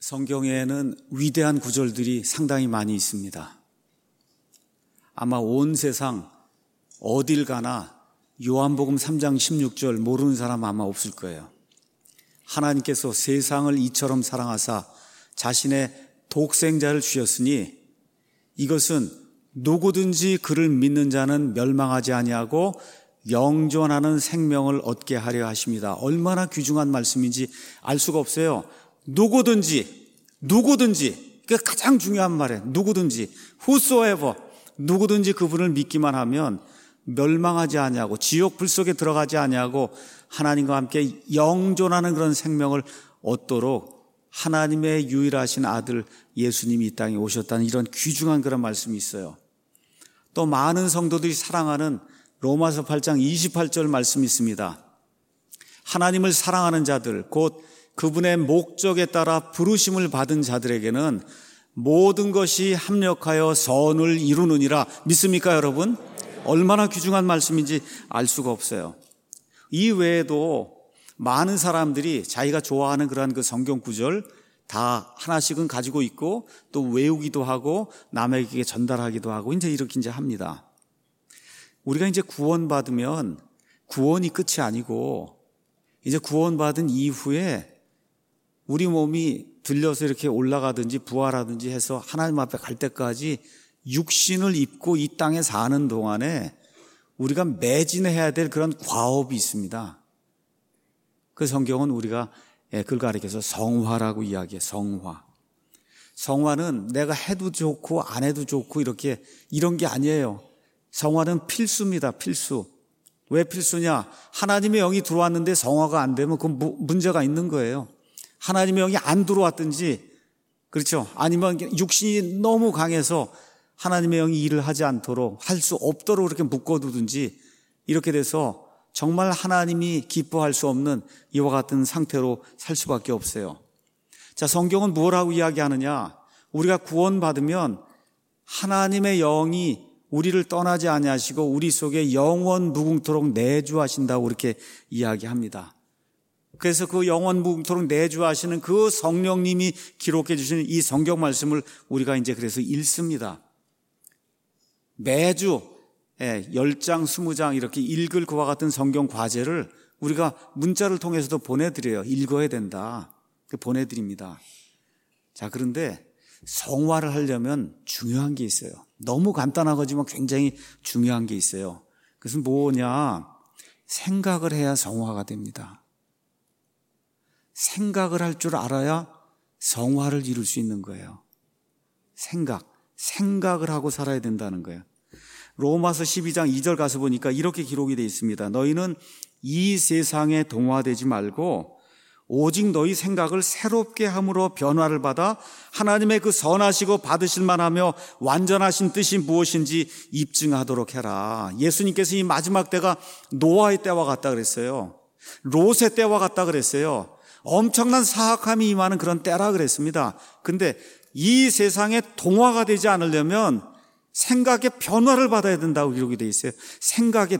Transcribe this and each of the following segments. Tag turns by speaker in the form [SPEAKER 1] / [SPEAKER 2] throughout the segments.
[SPEAKER 1] 성경에는 위대한 구절들이 상당히 많이 있습니다. 아마 온 세상 어딜 가나 요한복음 3장 16절 모르는 사람 아마 없을 거예요. 하나님께서 세상을 이처럼 사랑하사 자신의 독생자를 주셨으니 이것은 누구든지 그를 믿는 자는 멸망하지 아니하고 영존하는 생명을 얻게 하려 하십니다. 얼마나 귀중한 말씀인지 알 수가 없어요. 누구든지 그게 가장 중요한 말이에요. 누구든지 whosoever 누구든지 그분을 믿기만 하면 멸망하지 아니하고 지옥 불 속에 들어가지 아니하고 하나님과 함께 영존하는 그런 생명을 얻도록 하나님의 유일하신 아들 예수님이 이 땅에 오셨다는 이런 귀중한 그런 말씀이 있어요. 또 많은 성도들이 사랑하는 로마서 8장 28절 말씀이 있습니다. 하나님을 사랑하는 자들 곧 그분의 목적에 따라 부르심을 받은 자들에게는 모든 것이 합력하여 선을 이루느니라. 믿습니까 여러분? 얼마나 귀중한 말씀인지 알 수가 없어요. 이 외에도 많은 사람들이 자기가 좋아하는 그러한 그 성경 구절 다 하나씩은 가지고 있고 또 외우기도 하고 남에게 전달하기도 하고 이렇게 합니다. 우리가 이제 구원받으면 구원이 끝이 아니고 이제 구원받은 이후에 우리 몸이 들려서 이렇게 올라가든지 부활하든지 해서 하나님 앞에 갈 때까지 육신을 입고 이 땅에 사는 동안에 우리가 매진해야 될 그런 과업이 있습니다. 그 성경은 우리가 그걸 가리켜서 성화라고 이야기해요. 성화. 성화는 내가 해도 좋고 안 해도 좋고 이런 게 아니에요. 성화는 필수입니다. 필수. 왜 필수냐? 하나님의 영이 들어왔는데 성화가 안 되면 그건 문제가 있는 거예요. 하나님의 영이 안 들어왔든지, 그렇죠? 아니면 육신이 너무 강해서 하나님의 영이 일을 하지 않도록 할 수 없도록 이렇게 묶어두든지 이렇게 돼서 정말 하나님이 기뻐할 수 없는 이와 같은 상태로 살 수밖에 없어요. 자, 성경은 뭐라고 이야기하느냐? 우리가 구원받으면 하나님의 영이 우리를 떠나지 아니하시고 우리 속에 영원 무궁토록 내주하신다고 이렇게 이야기합니다. 그래서 그 영원 무궁토록 내주하시는 그 성령님이 기록해 주시는 이 성경 말씀을 우리가 이제 그래서 읽습니다. 매주 10장, 20장 이렇게 읽을 그와 같은 성경 과제를 우리가 문자를 통해서도 보내드려요. 읽어야 된다. 보내드립니다. 자, 그런데 성화를 하려면 중요한 게 있어요. 너무 간단하지만 굉장히 중요한 게 있어요. 그것은 뭐냐? 생각을 해야 성화가 됩니다. 생각을 할 줄 알아야 성화를 이룰 수 있는 거예요. 생각을 하고 살아야 된다는 거예요. 로마서 12장 2절 가서 보니까 이렇게 기록이 되어 있습니다. 너희는 이 세상에 동화되지 말고 오직 너희 생각을 새롭게 함으로 변화를 받아 하나님의 그 선하시고 받으실 만하며 완전하신 뜻이 무엇인지 입증하도록 해라. 예수님께서 이 마지막 때가 노아의 때와 같다 그랬어요. 롯의 때와 같다 그랬어요. 엄청난 사악함이 임하는 그런 때라 그랬습니다. 근데 이 세상에 동화가 되지 않으려면 생각의 변화를 받아야 된다고 기록이 되어 있어요. 생각의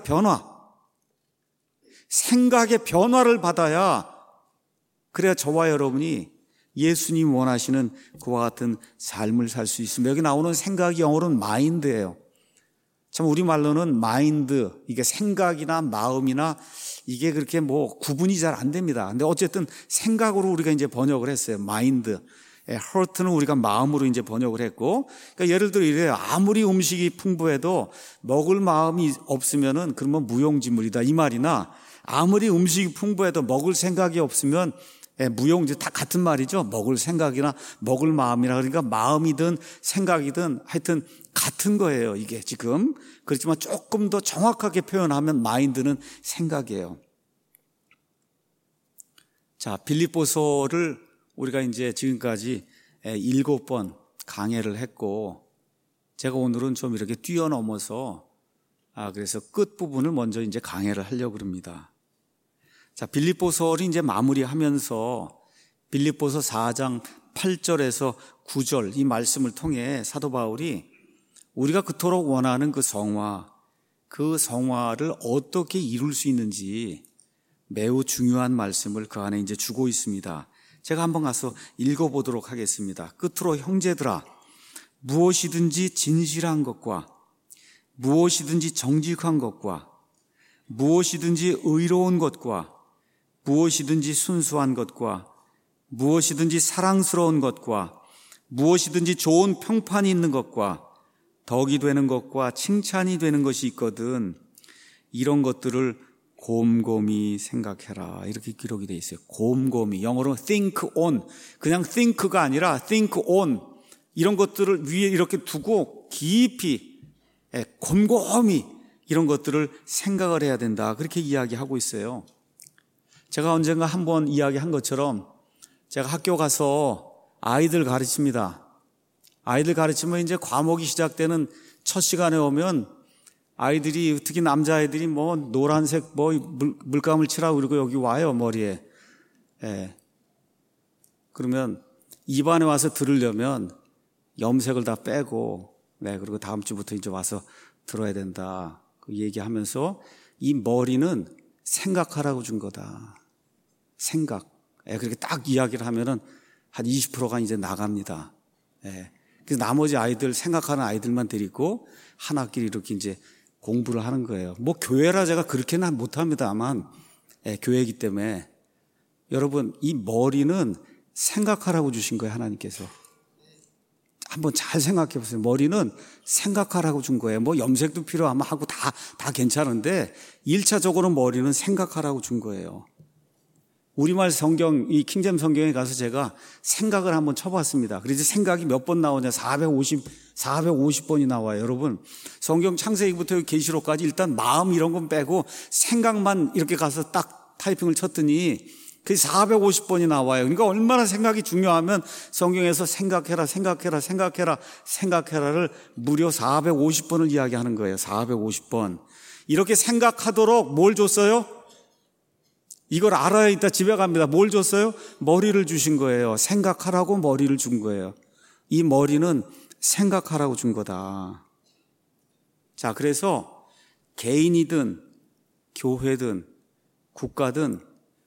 [SPEAKER 1] 변화를 받아야 그래야 저와 여러분이 예수님 원하시는 그와 같은 삶을 살 수 있습니다. 여기 나오는 생각이 영어로는 마인드예요. 참 우리말로는 마인드, 이게 생각이나 마음이나 이게 그렇게 구분이 잘 안 됩니다. 근데 어쨌든 생각으로 우리가 이제 번역을 했어요. 마인드. heart는 우리가 마음으로 이제 번역을 했고, 그러니까 예를 들어 이래요. 아무리 음식이 풍부해도 먹을 마음이 없으면은 그러면 무용지물이다 이 말이나, 아무리 음식이 풍부해도 먹을 생각이 없으면 무용지 다 같은 말이죠. 먹을 생각이나 먹을 마음이나, 그러니까 마음이든 생각이든 하여튼 같은 거예요. 이게 지금 그렇지만 조금 더 정확하게 표현하면 마인드는 생각이에요. 자, 빌립보서를 우리가 이제 지금까지 7번 강해를 했고, 제가 오늘은 좀 이렇게 뛰어넘어서 그래서 끝부분을 먼저 이제 강해를 하려고 합니다. 자, 빌립보서를 이제 마무리하면서 빌립보서 4장 8절에서 9절 이 말씀을 통해 사도 바울이 우리가 그토록 원하는 그 성화를 어떻게 이룰 수 있는지 매우 중요한 말씀을 그 안에 이제 주고 있습니다. 제가 한번 가서 읽어보도록 하겠습니다. 끝으로 형제들아, 무엇이든지 진실한 것과 무엇이든지 정직한 것과 무엇이든지 의로운 것과 무엇이든지 순수한 것과 무엇이든지 사랑스러운 것과 무엇이든지 좋은 평판이 있는 것과 덕이 되는 것과 칭찬이 되는 것이 있거든 이런 것들을 곰곰이 생각해라. 이렇게 기록이 되어 있어요. 곰곰이. 영어로 think on. 그냥 think가 아니라 think on. 이런 것들을 위에 이렇게 두고 깊이 곰곰이 이런 것들을 생각을 해야 된다. 그렇게 이야기하고 있어요. 제가 언젠가 한번 이야기한 것처럼 제가 학교 가서 아이들 가르칩니다. 아이들 가르치면 이제 과목이 시작되는 첫 시간에 오면 아이들이, 특히 남자아이들이 뭐 노란색 물감을 칠하고 그러고 여기 와요, 머리에. 그러면 입안에 와서 들으려면 염색을 다 빼고, 그리고 다음 주부터 이제 와서 들어야 된다. 그 얘기하면서 이 머리는 생각하라고 준 거다. 생각. 그렇게 딱 이야기를 하면은 한 20%가 이제 나갑니다. 그래서 나머지 아이들, 생각하는 아이들만 데리고 한 학기를 이렇게 이제 공부를 하는 거예요. 뭐 교회라 제가 그렇게는 못합니다만, 교회이기 때문에. 여러분, 이 머리는 생각하라고 주신 거예요, 하나님께서. 한번 잘 생각해 보세요. 머리는 생각하라고 준 거예요. 뭐 염색도 필요하면 하고 다 괜찮은데 1차적으로 머리는 생각하라고 준 거예요. 우리말 성경, 이 킹제임스 성경에 가서 제가 생각을 한번 쳐봤습니다. 그래서 생각이 몇 번 나오냐? 450번이 나와요. 여러분, 성경 창세기부터 계시록까지 일단 마음 이런 건 빼고 생각만 이렇게 가서 딱 타이핑을 쳤더니 그게 450번이 나와요. 그러니까 얼마나 생각이 중요하면 성경에서 생각해라를 무려 450번을 이야기하는 거예요. 450번. 이렇게 생각하도록 뭘 줬어요? 이걸 알아야 이따 집에 갑니다. 뭘 줬어요? 머리를 주신 거예요. 생각하라고 머리를 준 거예요. 이 머리는 생각하라고 준 거다. 자, 그래서 개인이든 교회든 국가든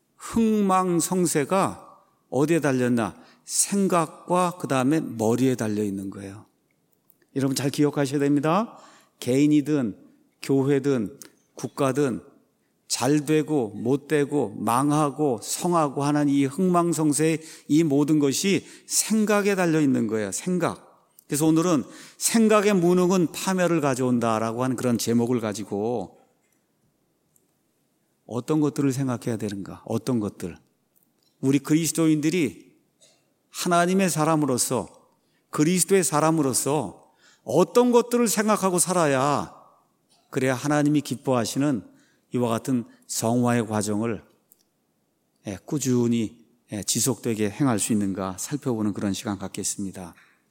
[SPEAKER 1] 흥망성쇠가 어디에 달렸나? 생각과 그 다음에 머리에 달려 있는 거예요. 여러분 잘 기억하셔야 됩니다. 개인이든 교회든 국가든 잘 되고 못 되고 망하고 성하고 하는 이 흥망성쇠의 이 모든 것이 생각에 달려 있는 거예요. 생각. 그래서 오늘은 생각의 무능은 파멸을 가져온다라고 하는 그런 제목을 가지고 어떤 것들을 생각해야 되는가? 어떤 것들? 우리 그리스도인들이 하나님의 사람으로서, 그리스도의 사람으로서 어떤 것들을 생각하고 살아야 그래야 하나님이 기뻐하시는 이와 같은 성화의 과정을 꾸준히 지속되게 행할 수 있는가 살펴보는 그런 시간 갖겠습니다.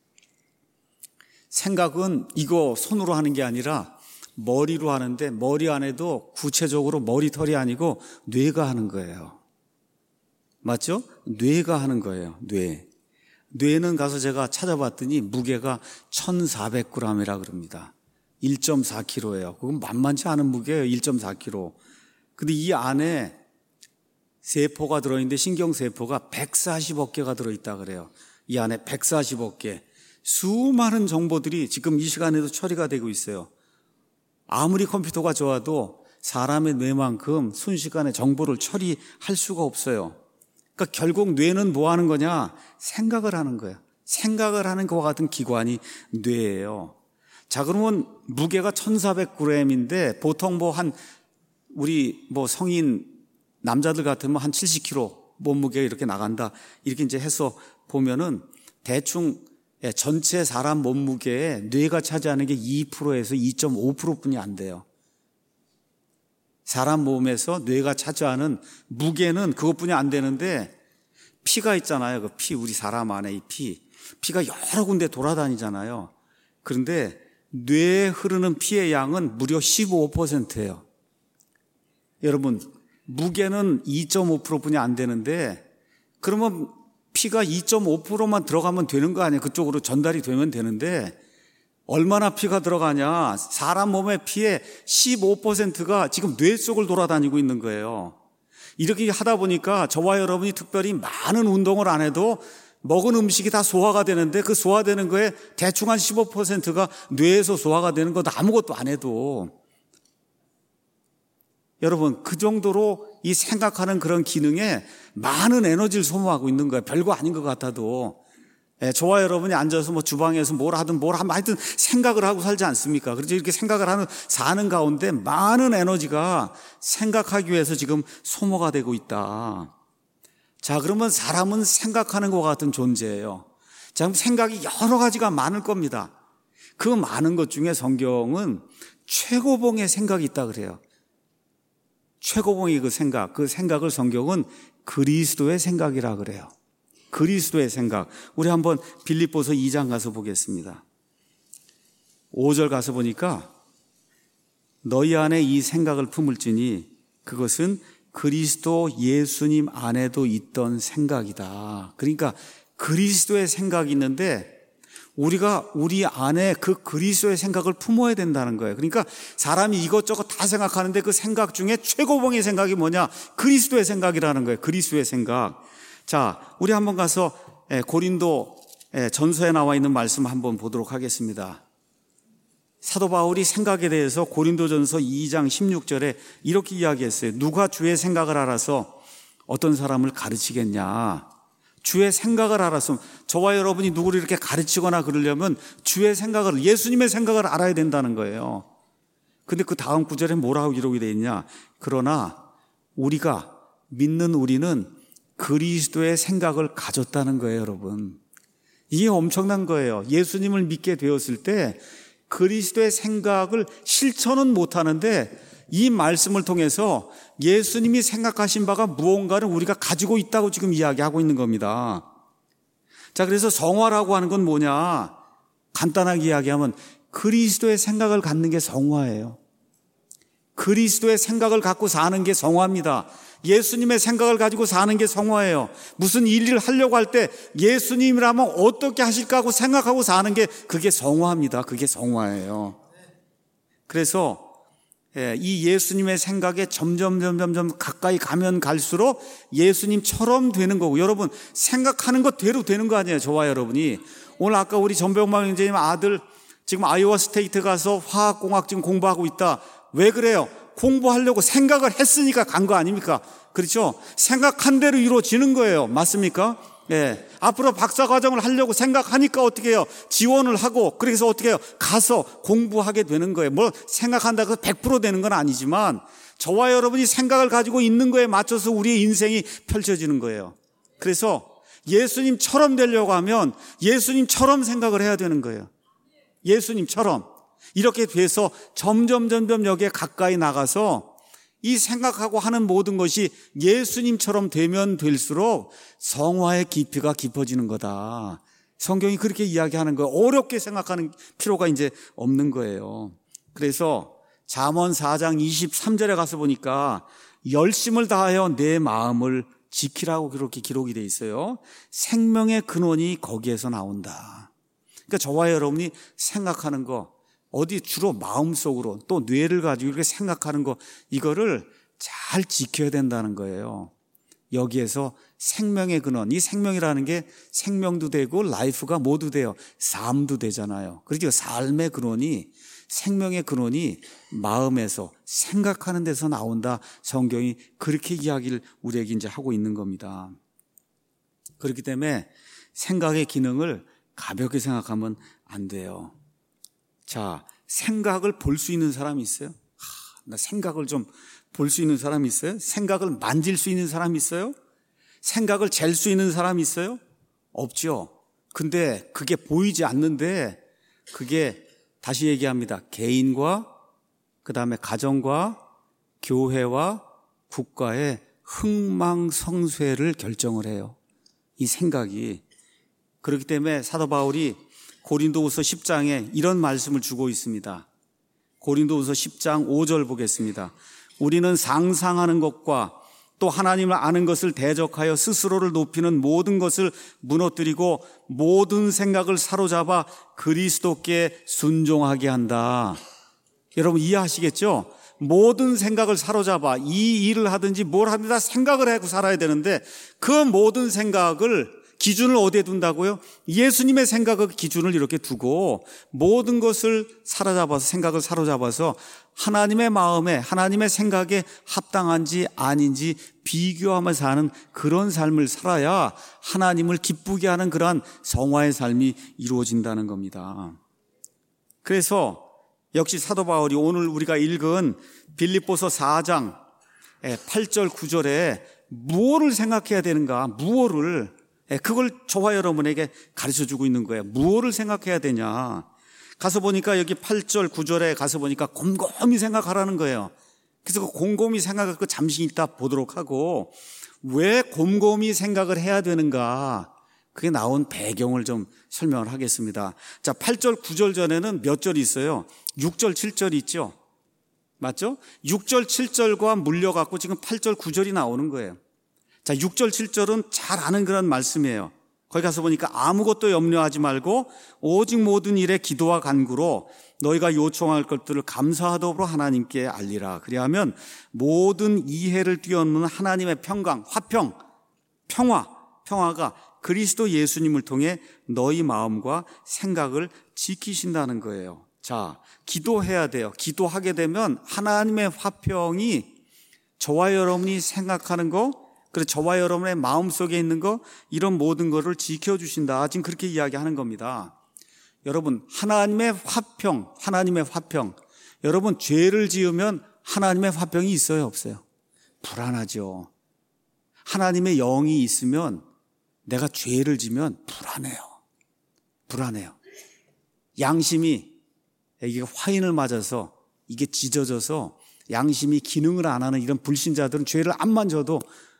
[SPEAKER 1] 생각은 이거 손으로 하는 게 아니라 머리로 하는데 머리 안에도 구체적으로 머리털이 아니고 뇌가 하는 거예요. 맞죠? 뇌가 하는 거예요. 뇌는 가서 제가 찾아봤더니 무게가 1,400g이라 그럽니다. 1.4kg예요. 그건 만만치 않은 무게예요. 1.4kg. 근데 이 안에 세포가 들어있는데 신경세포가 140억 개가 들어있다 그래요. 이 안에 140억 개. 수많은 정보들이 지금 이 시간에도 처리가 되고 있어요. 아무리 컴퓨터가 좋아도 사람의 뇌만큼 순식간에 정보를 처리할 수가 없어요. 그러니까 결국 뇌는 뭐 하는 거냐? 생각을 하는 거예요. 생각을 하는 것과 같은 기관이 뇌예요. 자, 그러면 무게가 1,400g인데 보통 우리 성인 남자들 같으면 한 70kg 몸무게 이렇게 나간다. 이렇게 이제 해서 보면은 대충 전체 사람 몸무게에 뇌가 차지하는 게 2%에서 2.5%뿐이 안 돼요. 사람 몸에서 뇌가 차지하는 무게는 그것뿐이 안 되는데 피가 있잖아요. 그 피, 우리 사람 안에 이 피가 여러 군데 돌아다니잖아요. 그런데 뇌에 흐르는 피의 양은 무려 15%예요. 여러분, 무게는 2.5%뿐이 안 되는데 그러면 피가 2.5%만 들어가면 되는 거 아니에요? 그쪽으로 전달이 되면 되는데 얼마나 피가 들어가냐? 사람 몸의 피의 15%가 지금 뇌 속을 돌아다니고 있는 거예요. 이렇게 하다 보니까 저와 여러분이 특별히 많은 운동을 안 해도 먹은 음식이 다 소화가 되는데 그 소화되는 거에 대충 한 15%가 뇌에서 소화가 되는 것도 아무것도 안 해도 여러분 그 정도로 이 생각하는 그런 기능에 많은 에너지를 소모하고 있는 거예요. 별거 아닌 것 같아도. 저와 여러분이 앉아서 뭐 주방에서 뭘 하든 하여튼 생각을 하고 살지 않습니까? 그래서 이렇게 생각을 사는 가운데 많은 에너지가 생각하기 위해서 지금 소모가 되고 있다. 자, 그러면 사람은 생각하는 것 같은 존재예요. 자, 생각이 여러 가지가 많을 겁니다. 그 많은 것 중에 성경은 최고봉의 생각이 있다 그래요. 최고봉의 그 생각을 성경은 그리스도의 생각이라 그래요. 그리스도의 생각. 우리 한번 빌립보서 2장 가서 보겠습니다. 5절 가서 보니까 너희 안에 이 생각을 품을지니 그것은 그리스도 예수님 안에도 있던 생각이다. 그러니까 그리스도의 생각이 있는데 우리가 우리 안에 그 그리스도의 생각을 품어야 된다는 거예요. 그러니까 사람이 이것저것 다 생각하는데 그 생각 중에 최고봉의 생각이 뭐냐? 그리스도의 생각이라는 거예요. 그리스도의 생각. 자, 우리 한번 가서 고린도 전서에 나와 있는 말씀 한번 보도록 하겠습니다. 사도 바울이 생각에 대해서 고린도전서 2장 16절에 이렇게 이야기했어요. 누가 주의 생각을 알아서 어떤 사람을 가르치겠냐? 주의 생각을 알았으면 저와 여러분이 누구를 이렇게 가르치거나 그러려면 주의 생각을, 예수님의 생각을 알아야 된다는 거예요. 근데 그 다음 구절에 뭐라고 기록이 되어 있냐? 그러나 우리가 믿는 우리는 그리스도의 생각을 가졌다는 거예요, 여러분. 이게 엄청난 거예요. 예수님을 믿게 되었을 때 그리스도의 생각을 실천은 못하는데 이 말씀을 통해서 예수님이 생각하신 바가 무언가를 우리가 가지고 있다고 지금 이야기하고 있는 겁니다. 자, 그래서 성화라고 하는 건 뭐냐? 간단하게 이야기하면 그리스도의 생각을 갖는 게 성화예요. 그리스도의 생각을 갖고 사는 게 성화입니다. 예수님의 생각을 가지고 사는 게 성화예요. 무슨 일을 하려고 할 때 예수님이라면 어떻게 하실까 하고 생각하고 사는 게 그게 성화입니다. 그게 성화예요. 그래서 이 예수님의 생각에 점점 가까이 가면 갈수록 예수님처럼 되는 거고, 여러분 생각하는 것대로 되는 거 아니에요. 저와 여러분이. 오늘 아까 우리 전병만 형제님 아들 지금 아이오와 스테이트 가서 화학공학 지금 공부하고 있다. 왜 그래요? 공부하려고 생각을 했으니까 간 거 아닙니까? 그렇죠? 생각한 대로 이루어지는 거예요. 맞습니까? 예. 앞으로 박사과정을 하려고 생각하니까 어떻게 해요? 지원을 하고, 그래서 어떻게 해요? 가서 공부하게 되는 거예요. 뭐 생각한다고 해서 100% 되는 건 아니지만 저와 여러분이 생각을 가지고 있는 거에 맞춰서 우리의 인생이 펼쳐지는 거예요. 그래서 예수님처럼 되려고 하면 예수님처럼 생각을 해야 되는 거예요. 예수님처럼. 이렇게 돼서 점점 여기에 가까이 나가서 이 생각하고 하는 모든 것이 예수님처럼 되면 될수록 성화의 깊이가 깊어지는 거다. 성경이 그렇게 이야기하는 거예요. 어렵게 생각하는 필요가 이제 없는 거예요. 그래서 잠언 4장 23절에 가서 보니까 열심을 다하여 내 마음을 지키라고 그렇게 기록이 돼 있어요. 생명의 근원이 거기에서 나온다. 그러니까 저와 여러분이 생각하는 거, 어디 주로 마음속으로 또 뇌를 가지고 이렇게 생각하는 거, 이거를 잘 지켜야 된다는 거예요. 여기에서 생명의 근원, 이 생명이라는 게 생명도 되고 라이프가 모두 돼요. 삶도 되잖아요. 그렇죠. 삶의 근원이, 생명의 근원이 마음에서 생각하는 데서 나온다. 성경이 그렇게 이야기를 우리에게 이제 하고 있는 겁니다. 그렇기 때문에 생각의 기능을 가볍게 생각하면 안 돼요. 자, 생각을 볼 수 있는 사람이 있어요? 나 생각을 좀 볼 수 있는 사람이 있어요? 생각을 만질 수 있는 사람이 있어요? 생각을 잴 수 있는 사람이 있어요? 없죠. 근데 그게 보이지 않는데 그게 다시 얘기합니다. 개인과 그다음에 가정과 교회와 국가의 흥망성쇠를 결정을 해요. 이 생각이. 그렇기 때문에 사도 바울이 고린도후서 10장에 이런 말씀을 주고 있습니다. 고린도후서 10장 5절 보겠습니다. 우리는 상상하는 것과 또 하나님을 아는 것을 대적하여 스스로를 높이는 모든 것을 무너뜨리고 모든 생각을 사로잡아 그리스도께 순종하게 한다. 여러분 이해하시겠죠? 모든 생각을 사로잡아 이 일을 하든지 뭘 하든지 다 생각을 하고 살아야 되는데 그 모든 생각을 기준을 어디에 둔다고요? 예수님의 생각의 기준을 이렇게 두고 모든 것을 사로잡아서 생각을 사로잡아서 하나님의 마음에 하나님의 생각에 합당한지 아닌지 비교하면서 사는 그런 삶을 살아야 하나님을 기쁘게 하는 그러한 성화의 삶이 이루어진다는 겁니다. 그래서 역시 사도 바울이 오늘 우리가 읽은 빌립보서 4장 8절 9절에 무엇을 생각해야 되는가, 무엇을, 그걸 저와 여러분에게 가르쳐주고 있는 거예요. 무엇을 생각해야 되냐. 가서 보니까 여기 8절 9절에 가서 보니까 곰곰이 생각하라는 거예요. 그래서 그 곰곰이 생각을 잠시 이따 보도록 하고, 왜 곰곰이 생각을 해야 되는가, 그게 나온 배경을 좀 설명을 하겠습니다. 자, 8절 9절 전에는 몇 절이 있어요? 6절 7절이 있죠. 맞죠? 6절 7절과 물려갖고 지금 8절 9절이 나오는 거예요. 자, 6절 7절은 잘 아는 그런 말씀이에요. 거기 가서 보니까 아무것도 염려하지 말고 오직 모든 일에 기도와 간구로 너희가 요청할 것들을 감사하도록 하나님께 알리라. 그리하면 모든 이해를 뛰어넘는 하나님의 평강, 화평, 평화가 그리스도 예수님을 통해 너희 마음과 생각을 지키신다는 거예요. 자, 기도해야 돼요. 기도하게 되면 하나님의 화평이 저와 여러분이 생각하는 거, 그리고 저와 여러분의 마음속에 있는 거, 이런 모든 것을 지켜주신다. 지금 그렇게 이야기하는 겁니다. 여러분, 하나님의 화평. 여러분, 죄를 지으면 하나님의 화평이 있어요, 없어요? 불안하죠. 하나님의 영이 있으면 내가 죄를 지면 불안해요. 양심이, 이게 화인을 맞아서 이게 찢어져서 양심이 기능을 안 하는 이런 불신자들은 죄를 안 만져도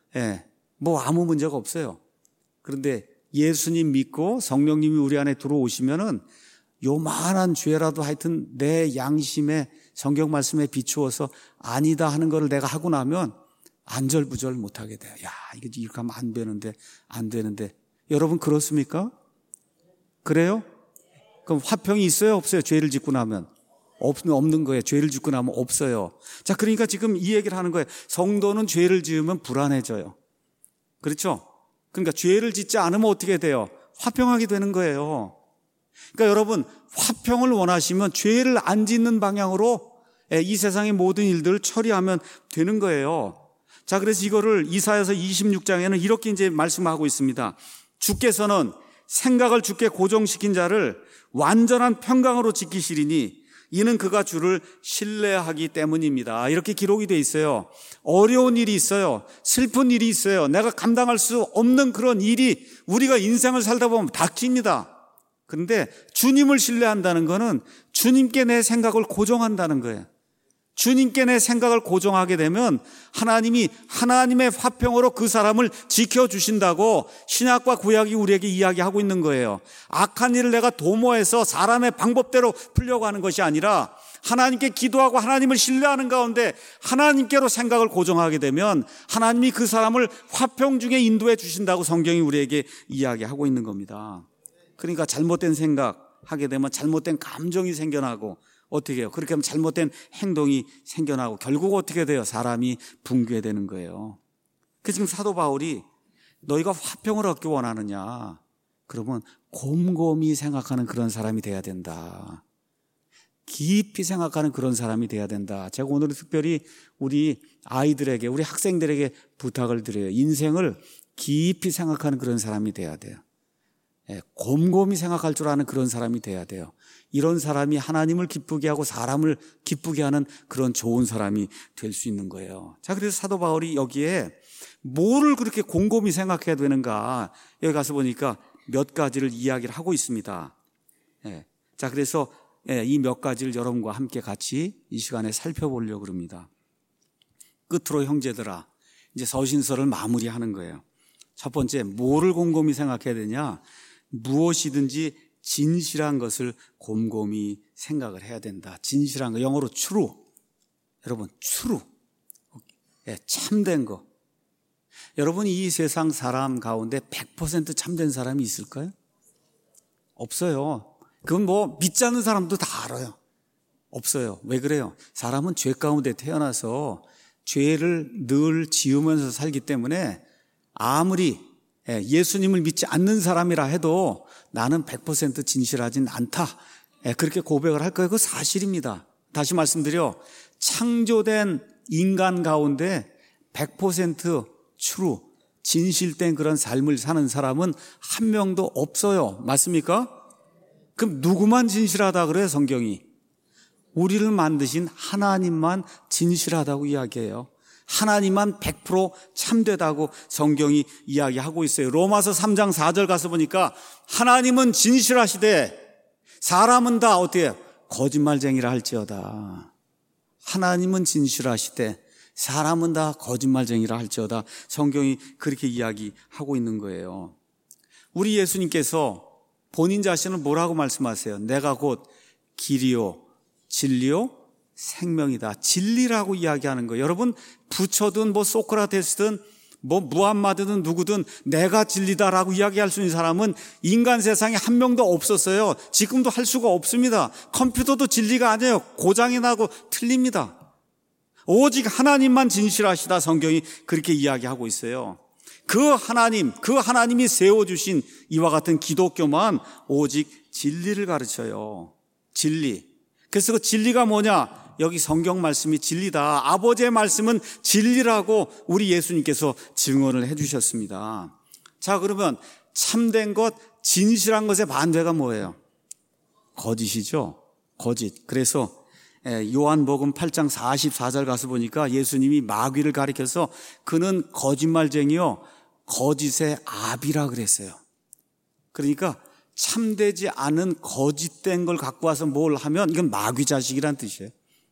[SPEAKER 1] 뭐 아무 문제가 없어요. 그런데 예수님 믿고 성령님이 우리 안에 들어오시면은 요만한 죄라도 하여튼 내 양심에 성경 말씀에 비추어서 아니다 하는 거를 내가 하고 나면 안절부절 못하게 돼요. 야, 이게 이렇게 하면 안 되는데. 여러분 그렇습니까? 그래요? 그럼 화평이 있어요, 없어요? 죄를 짓고 나면? 없는 거예요. 죄를 짓고 나면 없어요. 자, 그러니까 지금 이 얘기를 하는 거예요. 성도는 죄를 지으면 불안해져요. 그렇죠? 그러니까 죄를 짓지 않으면 어떻게 돼요? 화평하게 되는 거예요. 그러니까 여러분, 화평을 원하시면 죄를 안 짓는 방향으로 이 세상의 모든 일들을 처리하면 되는 거예요. 자, 그래서 이거를 이사야서 26장에는 이렇게 이제 말씀하고 있습니다. 주께서는 생각을 주께 고정시킨 자를 완전한 평강으로 지키시리니 이는 그가 주를 신뢰하기 때문입니다. 이렇게 기록이 되어 있어요. 어려운 일이 있어요. 슬픈 일이 있어요. 내가 감당할 수 없는 그런 일이 우리가 인생을 살다 보면 닥칩니다. 그런데 주님을 신뢰한다는 것은 주님께 내 생각을 고정한다는 거예요. 주님께 내 생각을 고정하게 되면 하나님이 하나님의 화평으로 그 사람을 지켜주신다고 신약과 구약이 우리에게 이야기하고 있는 거예요. 악한 일을 내가 도모해서 사람의 방법대로 풀려고 하는 것이 아니라 하나님께 기도하고 하나님을 신뢰하는 가운데 하나님께로 생각을 고정하게 되면 하나님이 그 사람을 화평 중에 인도해 주신다고 성경이 우리에게 이야기하고 있는 겁니다. 그러니까 잘못된 생각하게 되면 잘못된 감정이 생겨나고 어떻게 해요? 그렇게 하면 잘못된 행동이 생겨나고 결국 어떻게 돼요? 사람이 붕괴되는 거예요. 그래서 지금 사도 바울이 너희가 화평을 얻기 원하느냐? 그러면 곰곰이 생각하는 그런 사람이 돼야 된다. 깊이 생각하는 그런 사람이 돼야 된다. 제가 오늘은 특별히 우리 아이들에게, 우리 학생들에게 부탁을 드려요. 인생을 깊이 생각하는 그런 사람이 돼야 돼요. 곰곰이 생각할 줄 아는 그런 사람이 돼야 돼요. 이런 사람이 하나님을 기쁘게 하고 사람을 기쁘게 하는 그런 좋은 사람이 될 수 있는 거예요. 자, 그래서 사도 바울이 여기에 뭐를 그렇게 곰곰이 생각해야 되는가, 여기 가서 보니까 몇 가지를 이야기를 하고 있습니다. 자, 그래서 이 몇 가지를 여러분과 함께 같이 이 시간에 살펴보려고 합니다. 끝으로 형제들아, 이제 서신서를 마무리하는 거예요. 첫 번째, 뭐를 곰곰이 생각해야 되냐? 무엇이든지 진실한 것을 곰곰이 생각을 해야 된다. 진실한 거, 영어로 true. 여러분, true. 참된 거. 여러분, 이 세상 사람 가운데 100% 참된 사람이 있을까요? 없어요. 그건 뭐 믿지 않는 사람도 다 알아요. 없어요. 왜 그래요? 사람은 죄 가운데 태어나서 죄를 늘 지으면서 살기 때문에 아무리 예수님을 믿지 않는 사람이라 해도 나는 100% 진실하진 않다. 그렇게 고백을 할 거예요. 그거 사실입니다. 다시 말씀드려, 창조된 인간 가운데 100% true, 진실된 그런 삶을 사는 사람은 한 명도 없어요. 맞습니까? 그럼 누구만 진실하다 그래요, 성경이? 우리를 만드신 하나님만 진실하다고 이야기해요. 하나님만 100% 참되다고 성경이 이야기하고 있어요. 로마서 3장 4절 가서 보니까 하나님은 진실하시되 사람은 다 어떻게 해요? 거짓말쟁이라 할지어다. 하나님은 진실하시되 사람은 다 거짓말쟁이라 할지어다. 성경이 그렇게 이야기하고 있는 거예요. 우리 예수님께서 본인 자신을 뭐라고 말씀하세요? 내가 곧 길이요 진리요 생명이다. 진리라고 이야기하는 거예요. 여러분, 부처든 소크라테스든 무함마드든 누구든 내가 진리다라고 이야기할 수 있는 사람은 인간 세상에 한 명도 없었어요. 지금도 할 수가 없습니다. 컴퓨터도 진리가 아니에요. 고장이 나고 틀립니다. 오직 하나님만 진실하시다. 성경이 그렇게 이야기하고 있어요. 그 하나님이 세워주신 이와 같은 기독교만 오직 진리를 가르쳐요. 진리. 그래서 그 진리가 뭐냐? 여기 성경 말씀이 진리다. 아버지의 말씀은 진리라고 우리 예수님께서 증언을 해주셨습니다. 자, 그러면 참된 것, 진실한 것의 반대가 뭐예요? 거짓이죠. 거짓. 그래서 요한복음 8장 44절 가서 보니까 예수님이 마귀를 가리켜서 그는 거짓말쟁이요 거짓의 아비라 그랬어요. 그러니까 참되지 않은 거짓된 걸 갖고 와서 뭘 하면 이건 마귀 자식이란 뜻이에요.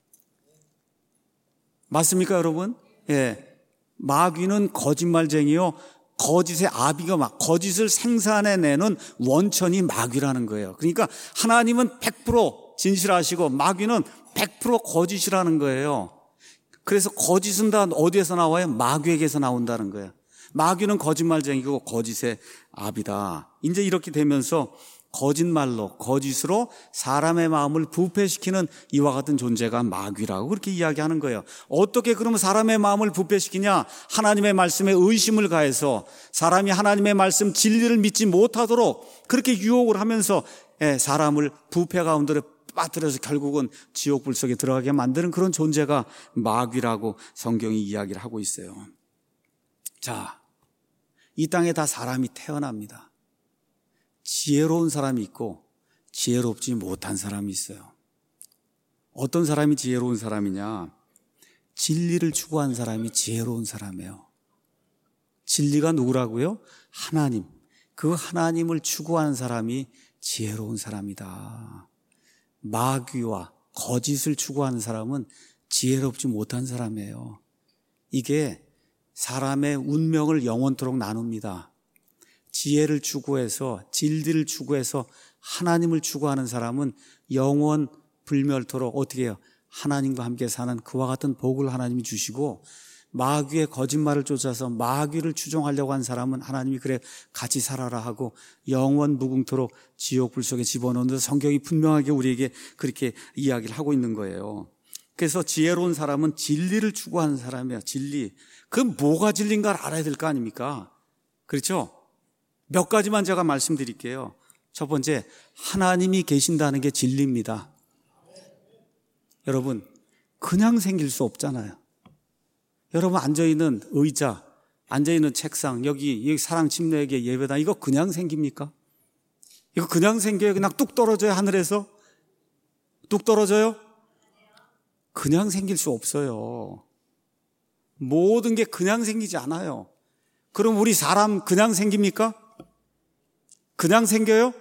[SPEAKER 1] 맞습니까, 여러분? 예. 마귀는 거짓말쟁이요 거짓의 아비가 거짓을 생산해내는 원천이 마귀라는 거예요. 그러니까 하나님은 100% 진실하시고 마귀는 100% 거짓이라는 거예요. 그래서 거짓은 다 어디에서 나와요? 마귀에게서 나온다는 거예요. 마귀는 거짓말쟁이고 거짓의 아비다. 이제 이렇게 되면서 거짓말로, 거짓으로 사람의 마음을 부패시키는 이와 같은 존재가 마귀라고 그렇게 이야기하는 거예요. 어떻게 그러면 사람의 마음을 부패시키냐? 하나님의 말씀에 의심을 가해서 사람이 하나님의 말씀 진리를 믿지 못하도록 그렇게 유혹을 하면서 사람을 부패 가운데로 빠뜨려서 결국은 지옥불 속에 들어가게 만드는 그런 존재가 마귀라고 성경이 이야기를 하고 있어요. 자, 이 땅에 다 사람이 태어납니다. 지혜로운 사람이 있고 지혜롭지 못한 사람이 있어요. 어떤 사람이 지혜로운 사람이냐? 진리를 추구한 사람이 지혜로운 사람이에요. 진리가 누구라고요? 하나님. 그 하나님을 추구하는 사람이 지혜로운 사람이다. 마귀와 거짓을 추구하는 사람은 지혜롭지 못한 사람이에요. 이게 사람의 운명을 영원토록 나눕니다. 지혜를 추구해서 진리를 추구해서 하나님을 추구하는 사람은 영원 불멸토록 어떻게 해요? 하나님과 함께 사는 그와 같은 복을 하나님이 주시고 마귀의 거짓말을 쫓아서 마귀를 추종하려고 한 사람은 하나님이 그래 같이 살아라 하고 영원 무궁토록 지옥불 속에 집어넣는 성경이 분명하게 우리에게 그렇게 이야기를 하고 있는 거예요. 그래서 지혜로운 사람은 진리를 추구하는 사람이야. 진리. 그 뭐가 진리인가를 알아야 될 거 아닙니까? 그렇죠? 몇 가지만 제가 말씀드릴게요. 첫 번째, 하나님이 계신다는 게 진리입니다. 여러분, 그냥 생길 수 없잖아요. 여러분 앉아있는 의자, 앉아있는 책상, 여기 사랑 침례에게 예배당, 이거 그냥 생깁니까? 이거 그냥 생겨요? 그냥 뚝 떨어져요? 하늘에서? 뚝 떨어져요? 그냥 생길 수 없어요. 모든 게 그냥 생기지 않아요. 그럼 우리 사람 그냥 생깁니까? 그냥 생겨요?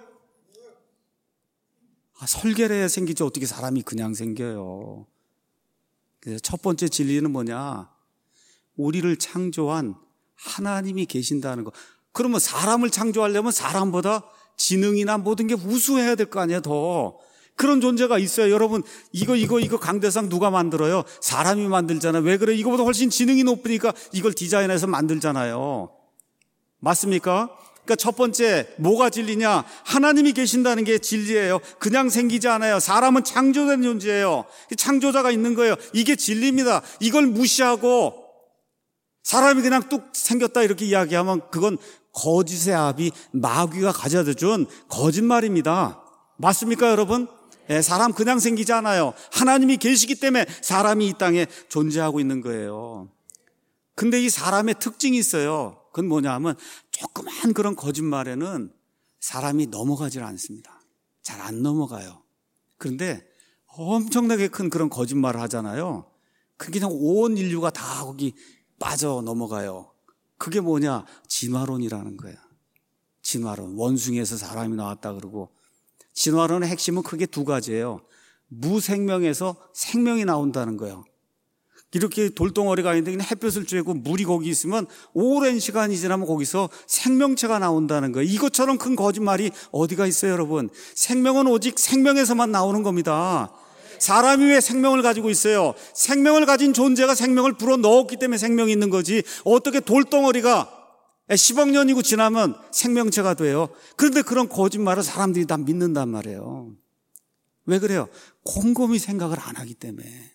[SPEAKER 1] 설계를 해야 생기지 어떻게 사람이 그냥 생겨요. 그래서 첫 번째 진리는 뭐냐? 우리를 창조한 하나님이 계신다는 거. 그러면 사람을 창조하려면 사람보다 지능이나 모든 게 우수해야 될 거 아니에요, 더. 그런 존재가 있어요. 여러분, 이거 강대상 누가 만들어요? 사람이 만들잖아요. 왜 그래? 이거보다 훨씬 지능이 높으니까 이걸 디자인해서 만들잖아요. 맞습니까? 그러니까 첫 번째 뭐가 진리냐? 하나님이 계신다는 게 진리예요. 그냥 생기지 않아요. 사람은 창조된 존재예요. 창조자가 있는 거예요. 이게 진리입니다. 이걸 무시하고 사람이 그냥 뚝 생겼다 이렇게 이야기하면 그건 거짓의 아비 마귀가 가져다 준 거짓말입니다. 맞습니까, 여러분? 사람 그냥 생기지 않아요. 하나님이 계시기 때문에 사람이 이 땅에 존재하고 있는 거예요. 근데 이 사람의 특징이 있어요. 그건 뭐냐 하면 조그만 그런 거짓말에는 사람이 넘어가질 않습니다. 잘 안 넘어가요. 그런데 엄청나게 큰 그런 거짓말을 하잖아요. 그냥 온 인류가 다 거기 빠져 넘어가요. 그게 뭐냐? 진화론이라는 거예요. 진화론. 원숭이에서 사람이 나왔다 그러고, 진화론의 핵심은 크게 두 가지예요. 무생명에서 생명이 나온다는 거예요. 이렇게 돌덩어리가 있는데 그냥 햇볕을 쬐고 물이 거기 있으면 오랜 시간이 지나면 거기서 생명체가 나온다는 거예요. 이것처럼 큰 거짓말이 어디가 있어요, 여러분? 생명은 오직 생명에서만 나오는 겁니다. 사람이 왜 생명을 가지고 있어요? 생명을 가진 존재가 생명을 불어넣었기 때문에 생명이 있는 거지. 어떻게 돌덩어리가 10억 년이고 지나면 생명체가 돼요? 그런데 그런 거짓말을 사람들이 다 믿는단 말이에요. 왜 그래요? 곰곰이 생각을 안 하기 때문에.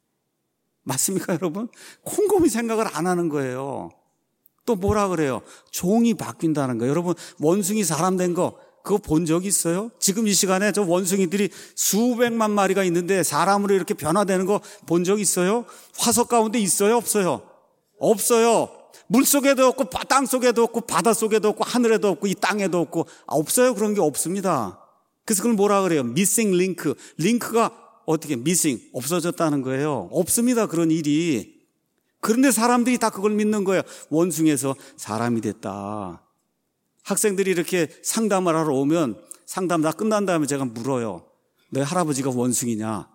[SPEAKER 1] 맞습니까, 여러분? 곰곰이 생각을 안 하는 거예요. 또 뭐라 그래요? 종이 바뀐다는 거예요. 여러분, 원숭이 사람 된 거 그거 본 적 있어요? 지금 이 시간에 저 원숭이들이 수백만 마리가 있는데 사람으로 이렇게 변화되는 거 본 적 있어요? 화석 가운데 있어요? 없어요? 없어요. 물 속에도 없고 땅 속에도 없고 바다 속에도 없고 하늘에도 없고 이 땅에도 없고 없어요. 그런 게 없습니다. 그래서 그걸 뭐라 그래요? 미싱 링크. 링크가 어떻게 미싱 없어졌다는 거예요. 없습니다. 그런 일이. 그런데 사람들이 다 그걸 믿는 거예요. 원숭이에서 사람이 됐다. 학생들이 이렇게 상담을 하러 오면 상담 다 끝난 다음에 제가 물어요. 너희 할아버지가 원숭이냐?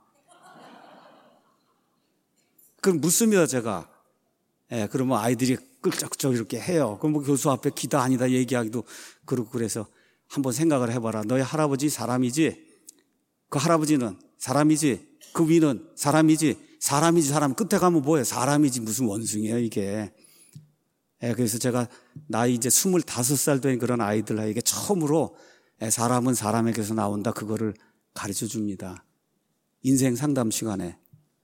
[SPEAKER 1] 그럼 묻습니다, 제가. 그러면 아이들이 끌적끌적 이렇게 해요. 그럼 뭐 교수 앞에 기다 아니다 얘기하기도 그렇고 그래서 한번 생각을 해봐라. 너희 할아버지 사람이지? 그 할아버지는 사람이지? 그 위는 사람이지? 사람이지 사람. 끝에 가면 뭐예요? 사람이지 무슨 원숭이에요 이게. 그래서 제가 나이 이제 25살 된 그런 아이들에게 처음으로 사람은 사람에게서 나온다 그거를 가르쳐 줍니다. 인생 상담 시간에.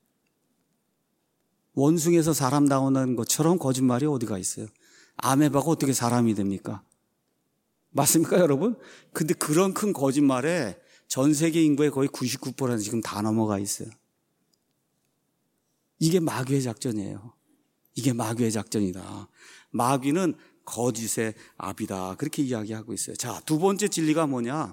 [SPEAKER 1] 원숭이에서 사람 나오는 것처럼 거짓말이 어디가 있어요? 아메바가 어떻게 사람이 됩니까? 맞습니까, 여러분? 근데 그런 큰 거짓말에 전 세계 인구의 거의 99% 지금 다 넘어가 있어요. 이게 마귀의 작전이에요. 이게 마귀의 작전이다. 마귀는 거짓의 아비다. 그렇게 이야기하고 있어요. 자, 두 번째 진리가 뭐냐?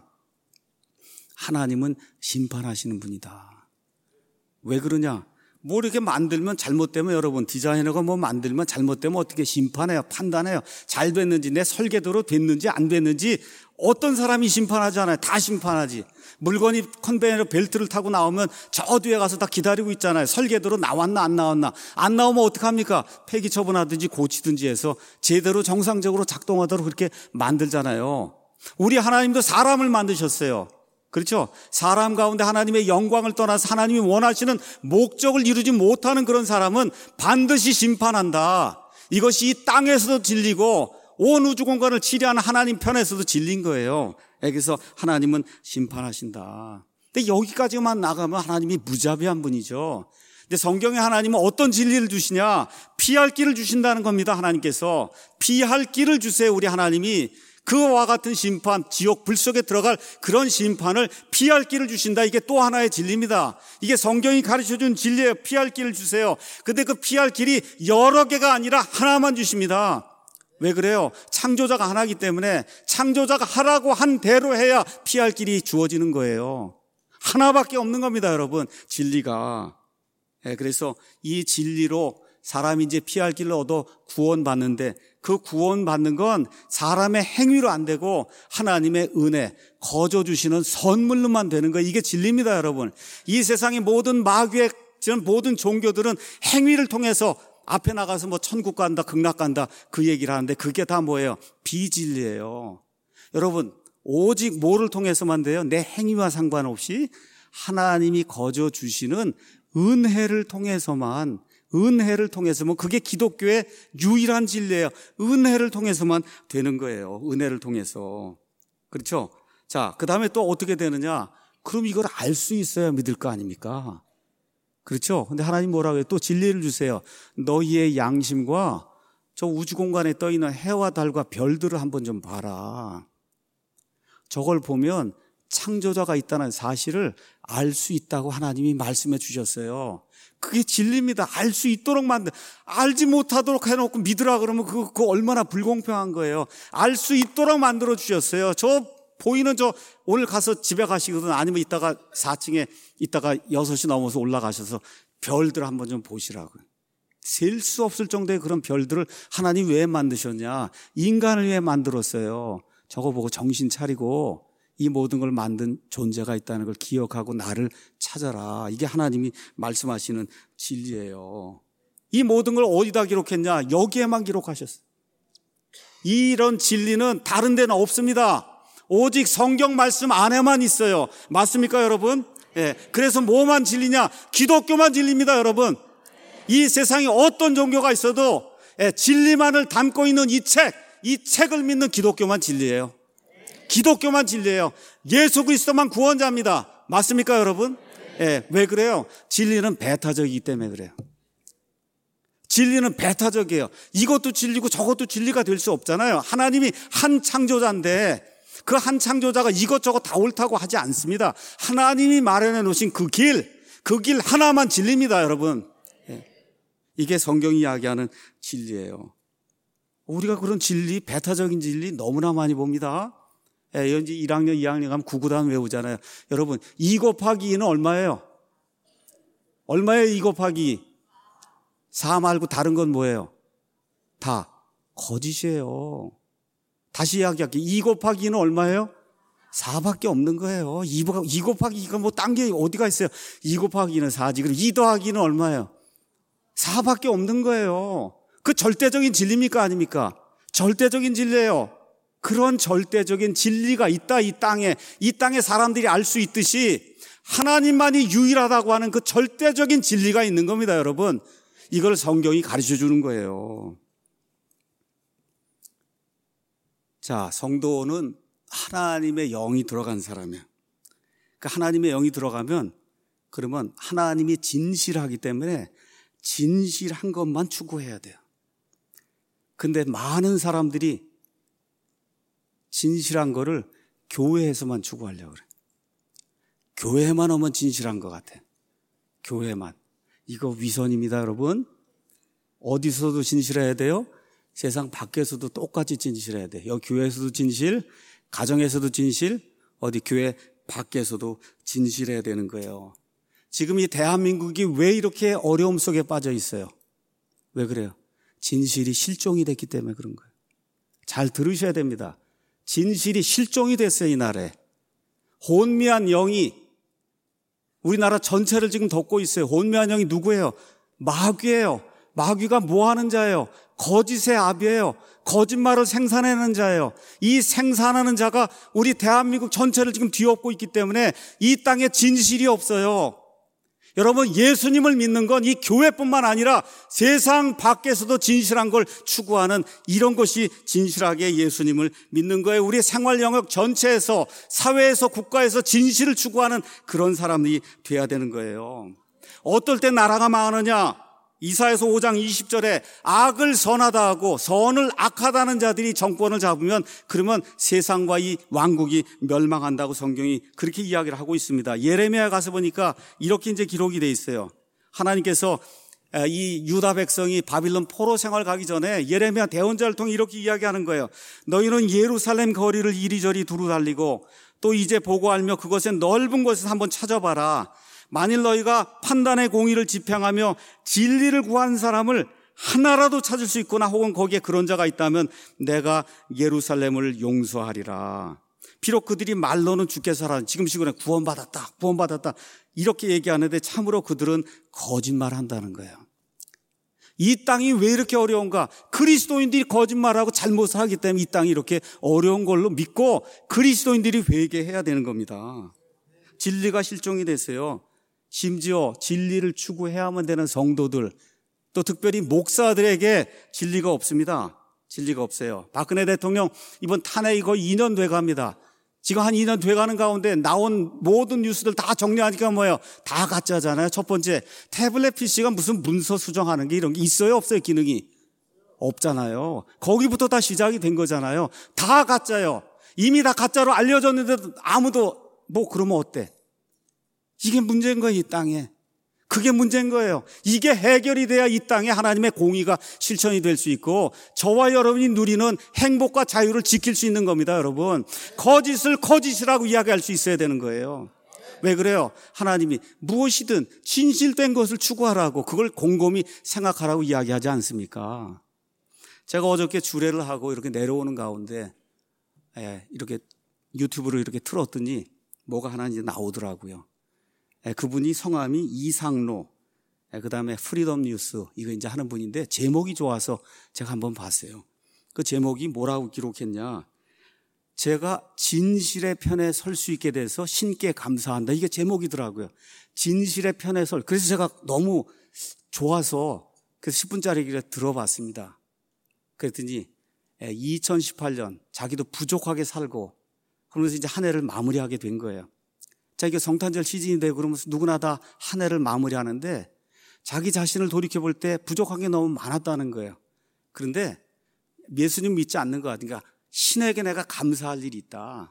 [SPEAKER 1] 하나님은 심판하시는 분이다. 왜 그러냐? 뭐 이렇게 만들면 잘못되면 여러분 디자이너가 뭐 만들면 잘못되면 어떻게 심판해요? 판단해요? 잘 됐는지 내 설계대로 됐는지 안 됐는지 어떤 사람이 심판하잖아요. 다 심판하지. 물건이 컨베이어 벨트를 타고 나오면 저 뒤에 가서 다 기다리고 있잖아요. 설계대로 나왔나 안 나왔나. 안 나오면 어떡합니까? 폐기 처분하든지 고치든지 해서 제대로 정상적으로 작동하도록 그렇게 만들잖아요. 우리 하나님도 사람을 만드셨어요. 그렇죠? 사람 가운데 하나님의 영광을 떠나서 하나님이 원하시는 목적을 이루지 못하는 그런 사람은 반드시 심판한다. 이것이 이 땅에서도 진리고 온 우주 공간을 치리하는 하나님 편에서도 진리인 거예요. 그래서 하나님은 심판하신다. 근데 여기까지만 나가면 하나님이 무자비한 분이죠. 근데 성경에 하나님은 어떤 진리를 주시냐? 피할 길을 주신다는 겁니다. 하나님께서 피할 길을 주세요. 우리 하나님이 그와 같은 심판, 지옥 불 속에 들어갈 그런 심판을 피할 길을 주신다. 이게 또 하나의 진리입니다. 이게 성경이 가르쳐준 진리예요. 피할 길을 주세요. 근데 그 피할 길이 여러 개가 아니라 하나만 주십니다. 왜 그래요? 창조자가 하나이기 때문에 창조자가 하라고 한 대로 해야 피할 길이 주어지는 거예요. 하나밖에 없는 겁니다, 여러분. 진리가. 그래서 이 진리로 사람이 이제 피할 길을 얻어 구원받는데 그 구원받는 건 사람의 행위로 안 되고 하나님의 은혜, 거저 주시는 선물로만 되는 거예요. 이게 진리입니다, 여러분. 이 세상의 모든 마귀의 모든 종교들은 행위를 통해서 앞에 나가서 뭐 천국 간다, 극락 간다 그 얘기를 하는데 그게 다 뭐예요? 비진리예요. 여러분, 오직 뭐를 통해서만 돼요? 내 행위와 상관없이 하나님이 거저 주시는 은혜를 통해서만 은혜를 통해서만, 그게 기독교의 유일한 진리예요. 은혜를 통해서만 되는 거예요. 은혜를 통해서. 그렇죠? 자, 그 다음에 또 어떻게 되느냐? 그럼 이걸 알 수 있어야 믿을 거 아닙니까? 그렇죠? 근데 하나님 뭐라고 해요? 또 진리를 주세요. 너희의 양심과 저 우주 공간에 떠 있는 해와 달과 별들을 한번 좀 봐라. 저걸 보면 창조자가 있다는 사실을 알 수 있다고 하나님이 말씀해 주셨어요. 그게 진리입니다. 알 수 있도록 알지 못하도록 해놓고 믿으라 그러면 그거 얼마나 불공평한 거예요. 알 수 있도록 만들어 주셨어요. 저 보이는 저 오늘 가서 집에 가시거든, 아니면 이따가 4층에 이따가 6시 넘어서 올라가셔서 별들 한번 좀 보시라고요. 셀 수 없을 정도의 그런 별들을 하나님 왜 만드셨냐? 인간을 위해 만들었어요. 저거 보고 정신 차리고 이 모든 걸 만든 존재가 있다는 걸 기억하고 나를 찾아라. 이게 하나님이 말씀하시는 진리예요. 이 모든 걸 어디다 기록했냐? 여기에만 기록하셨어요. 이런 진리는 다른 데는 없습니다. 오직 성경 말씀 안에만 있어요. 맞습니까, 여러분? 예. 그래서 뭐만 진리냐? 기독교만 진리입니다, 여러분. 이 세상에 어떤 종교가 있어도 진리만을 담고 있는 이 책을 믿는 기독교만 진리예요. 기독교만 진리예요. 예수 그리스도만 구원자입니다. 맞습니까, 여러분? 예. 왜 그래요? 진리는 배타적이기 때문에 그래요. 진리는 배타적이에요. 이것도 진리고 저것도 진리가 될 수 없잖아요. 하나님이 한 창조자인데 그 한 창조자가 이것저것 다 옳다고 하지 않습니다. 하나님이 마련해 놓으신 그 길 하나만 진리입니다, 여러분. 이게 성경이 이야기하는 진리예요. 우리가 그런 진리, 배타적인 진리 너무나 많이 봅니다. 이제 1학년, 2학년 가면 구구단 외우잖아요. 여러분, 2 곱하기 2는 얼마예요? 얼마예요, 2 곱하기 2? 4 말고 다른 건 뭐예요? 다 거짓이에요. 다시 이야기할게요. 2 곱하기 2는 얼마예요? 4밖에 없는 거예요. 2 곱하기 2가 뭐 딴 게 어디가 있어요? 2 곱하기 2는 4지. 그리고 2 더하기 2는 얼마예요? 4밖에 없는 거예요. 그 절대적인 진리입니까, 아닙니까? 절대적인 진리예요. 그런 절대적인 진리가 있다, 이 땅에 사람들이 알 수 있듯이 하나님만이 유일하다고 하는 그 절대적인 진리가 있는 겁니다, 여러분. 이걸 성경이 가르쳐 주는 거예요. 자, 성도는 하나님의 영이 들어간 사람이에요. 그러니까 하나님의 영이 들어가면 그러면 하나님이 진실하기 때문에 진실한 것만 추구해야 돼요. 근데 많은 사람들이 진실한 거를 교회에서만 추구하려고 그래요. 교회만 오면 진실한 것 같아요. 교회만. 이거 위선입니다, 여러분. 어디서도 진실해야 돼요? 세상 밖에서도 똑같이 진실해야 돼요. 여기 교회에서도 진실, 가정에서도 진실, 어디 교회 밖에서도 진실해야 되는 거예요. 지금 이 대한민국이 왜 이렇게 어려움 속에 빠져 있어요? 왜 그래요? 진실이 실종이 됐기 때문에 그런 거예요. 잘 들으셔야 됩니다. 진실이 실종이 됐어요, 이 나라에. 혼미한 영이 우리나라 전체를 지금 덮고 있어요. 혼미한 영이 누구예요? 마귀예요. 마귀가 뭐 하는 자예요? 거짓의 아비예요. 거짓말을 생산하는 자예요. 이 생산하는 자가 우리 대한민국 전체를 지금 뒤엎고 있기 때문에 이 땅에 진실이 없어요. 여러분, 예수님을 믿는 건 이 교회뿐만 아니라 세상 밖에서도 진실한 걸 추구하는 이런 것이 진실하게 예수님을 믿는 거예요. 우리 생활 영역 전체에서, 사회에서, 국가에서 진실을 추구하는 그런 사람들이 돼야 되는 거예요. 어떨 때 나라가 망하느냐? 이사야서 5장 20절에 악을 선하다 하고 선을 악하다는 자들이 정권을 잡으면 그러면 세상과 이 왕국이 멸망한다고 성경이 그렇게 이야기를 하고 있습니다. 예레미야 가서 보니까 이렇게 이제 기록이 돼 있어요. 하나님께서 이 유다 백성이 바빌론 포로 생활 가기 전에 예레미야 대언자를 통해 이렇게 이야기하는 거예요. 너희는 예루살렘 거리를 이리저리 두루 달리고 또 이제 보고 알며 그것의 넓은 곳에서 한번 찾아봐라. 만일 너희가 판단의 공의를 집행하며 진리를 구한 사람을 하나라도 찾을 수 있거나 혹은 거기에 그런 자가 있다면 내가 예루살렘을 용서하리라. 비록 그들이 말로는 주께 살아 지금 시간에 구원받았다 이렇게 얘기하는데 참으로 그들은 거짓말한다는 거예요. 이 땅이 왜 이렇게 어려운가? 그리스도인들이 거짓말하고 잘못을 하기 때문에 이 땅이 이렇게 어려운 걸로 믿고 그리스도인들이 회개해야 되는 겁니다. 진리가 실종이 됐어요. 심지어 진리를 추구해야만 되는 성도들, 또 특별히 목사들에게 진리가 없습니다. 진리가 없어요. 박근혜 대통령 이번 탄핵이 거의 2년 돼갑니다. 지금 한 2년 돼가는 가운데 나온 모든 뉴스들 다 정리하니까 뭐예요? 다 가짜잖아요. 첫 번째, 태블릿 PC가 무슨 문서 수정하는 게 이런 게 있어요? 없어요? 기능이? 없잖아요. 거기부터 다 시작이 된 거잖아요. 다 가짜요. 이미 다 가짜로 알려졌는데 아무도 그러면 어때? 이게 문제인 거예요, 이 땅에. 그게 문제인 거예요. 이게 해결이 돼야 이 땅에 하나님의 공의가 실천이 될 수 있고 저와 여러분이 누리는 행복과 자유를 지킬 수 있는 겁니다, 여러분. 거짓을 거짓이라고 이야기할 수 있어야 되는 거예요. 왜 그래요? 하나님이 무엇이든 진실된 것을 추구하라고, 그걸 곰곰이 생각하라고 이야기하지 않습니까? 제가 어저께 주례를 하고 이렇게 내려오는 가운데 이렇게 유튜브로 이렇게 틀었더니 뭐가 하나 이제 나오더라고요. 그분이 성함이 이상로, 그 다음에 프리덤 뉴스 이거 이제 하는 분인데 제목이 좋아서 제가 한번 봤어요. 그 제목이 뭐라고 기록했냐? 제가 진실의 편에 설 수 있게 돼서 신께 감사한다. 이게 제목이더라고요. 진실의 편에 설. 그래서 제가 너무 좋아서 그래서 10분짜리를 들어봤습니다. 그랬더니 2018년 자기도 부족하게 살고 그러면서 이제 한 해를 마무리하게 된 거예요. 자, 이게 성탄절 시즌이 되고 그러면서 누구나 다 한 해를 마무리하는데 자기 자신을 돌이켜볼 때 부족한 게 너무 많았다는 거예요. 그런데 예수님 믿지 않는 것 같으니까 신에게 내가 감사할 일이 있다.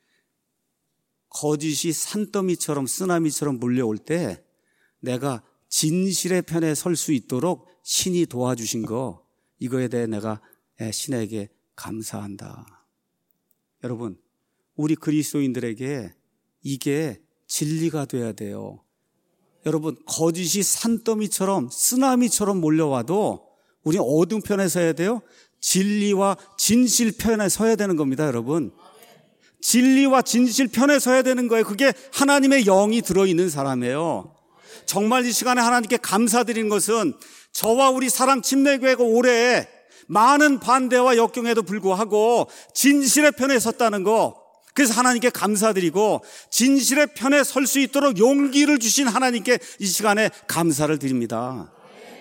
[SPEAKER 1] 거짓이 산더미처럼 쓰나미처럼 몰려올 때 내가 진실의 편에 설 수 있도록 신이 도와주신 거, 이거에 대해 내가 신에게 감사한다. 여러분, 우리 그리스도인들에게 이게 진리가 돼야 돼요. 여러분, 거짓이 산더미처럼 쓰나미처럼 몰려와도 우리는 어느 편에 서야 돼요? 진리와 진실 편에 서야 되는 겁니다, 여러분. 진리와 진실 편에 서야 되는 거예요. 그게 하나님의 영이 들어있는 사람이에요. 정말 이 시간에 하나님께 감사드리는 것은 저와 우리 사랑 침례교회가 올해 많은 반대와 역경에도 불구하고 진실의 편에 섰다는 거, 그래서 하나님께 감사드리고 진실의 편에 설 수 있도록 용기를 주신 하나님께 이 시간에 감사를 드립니다.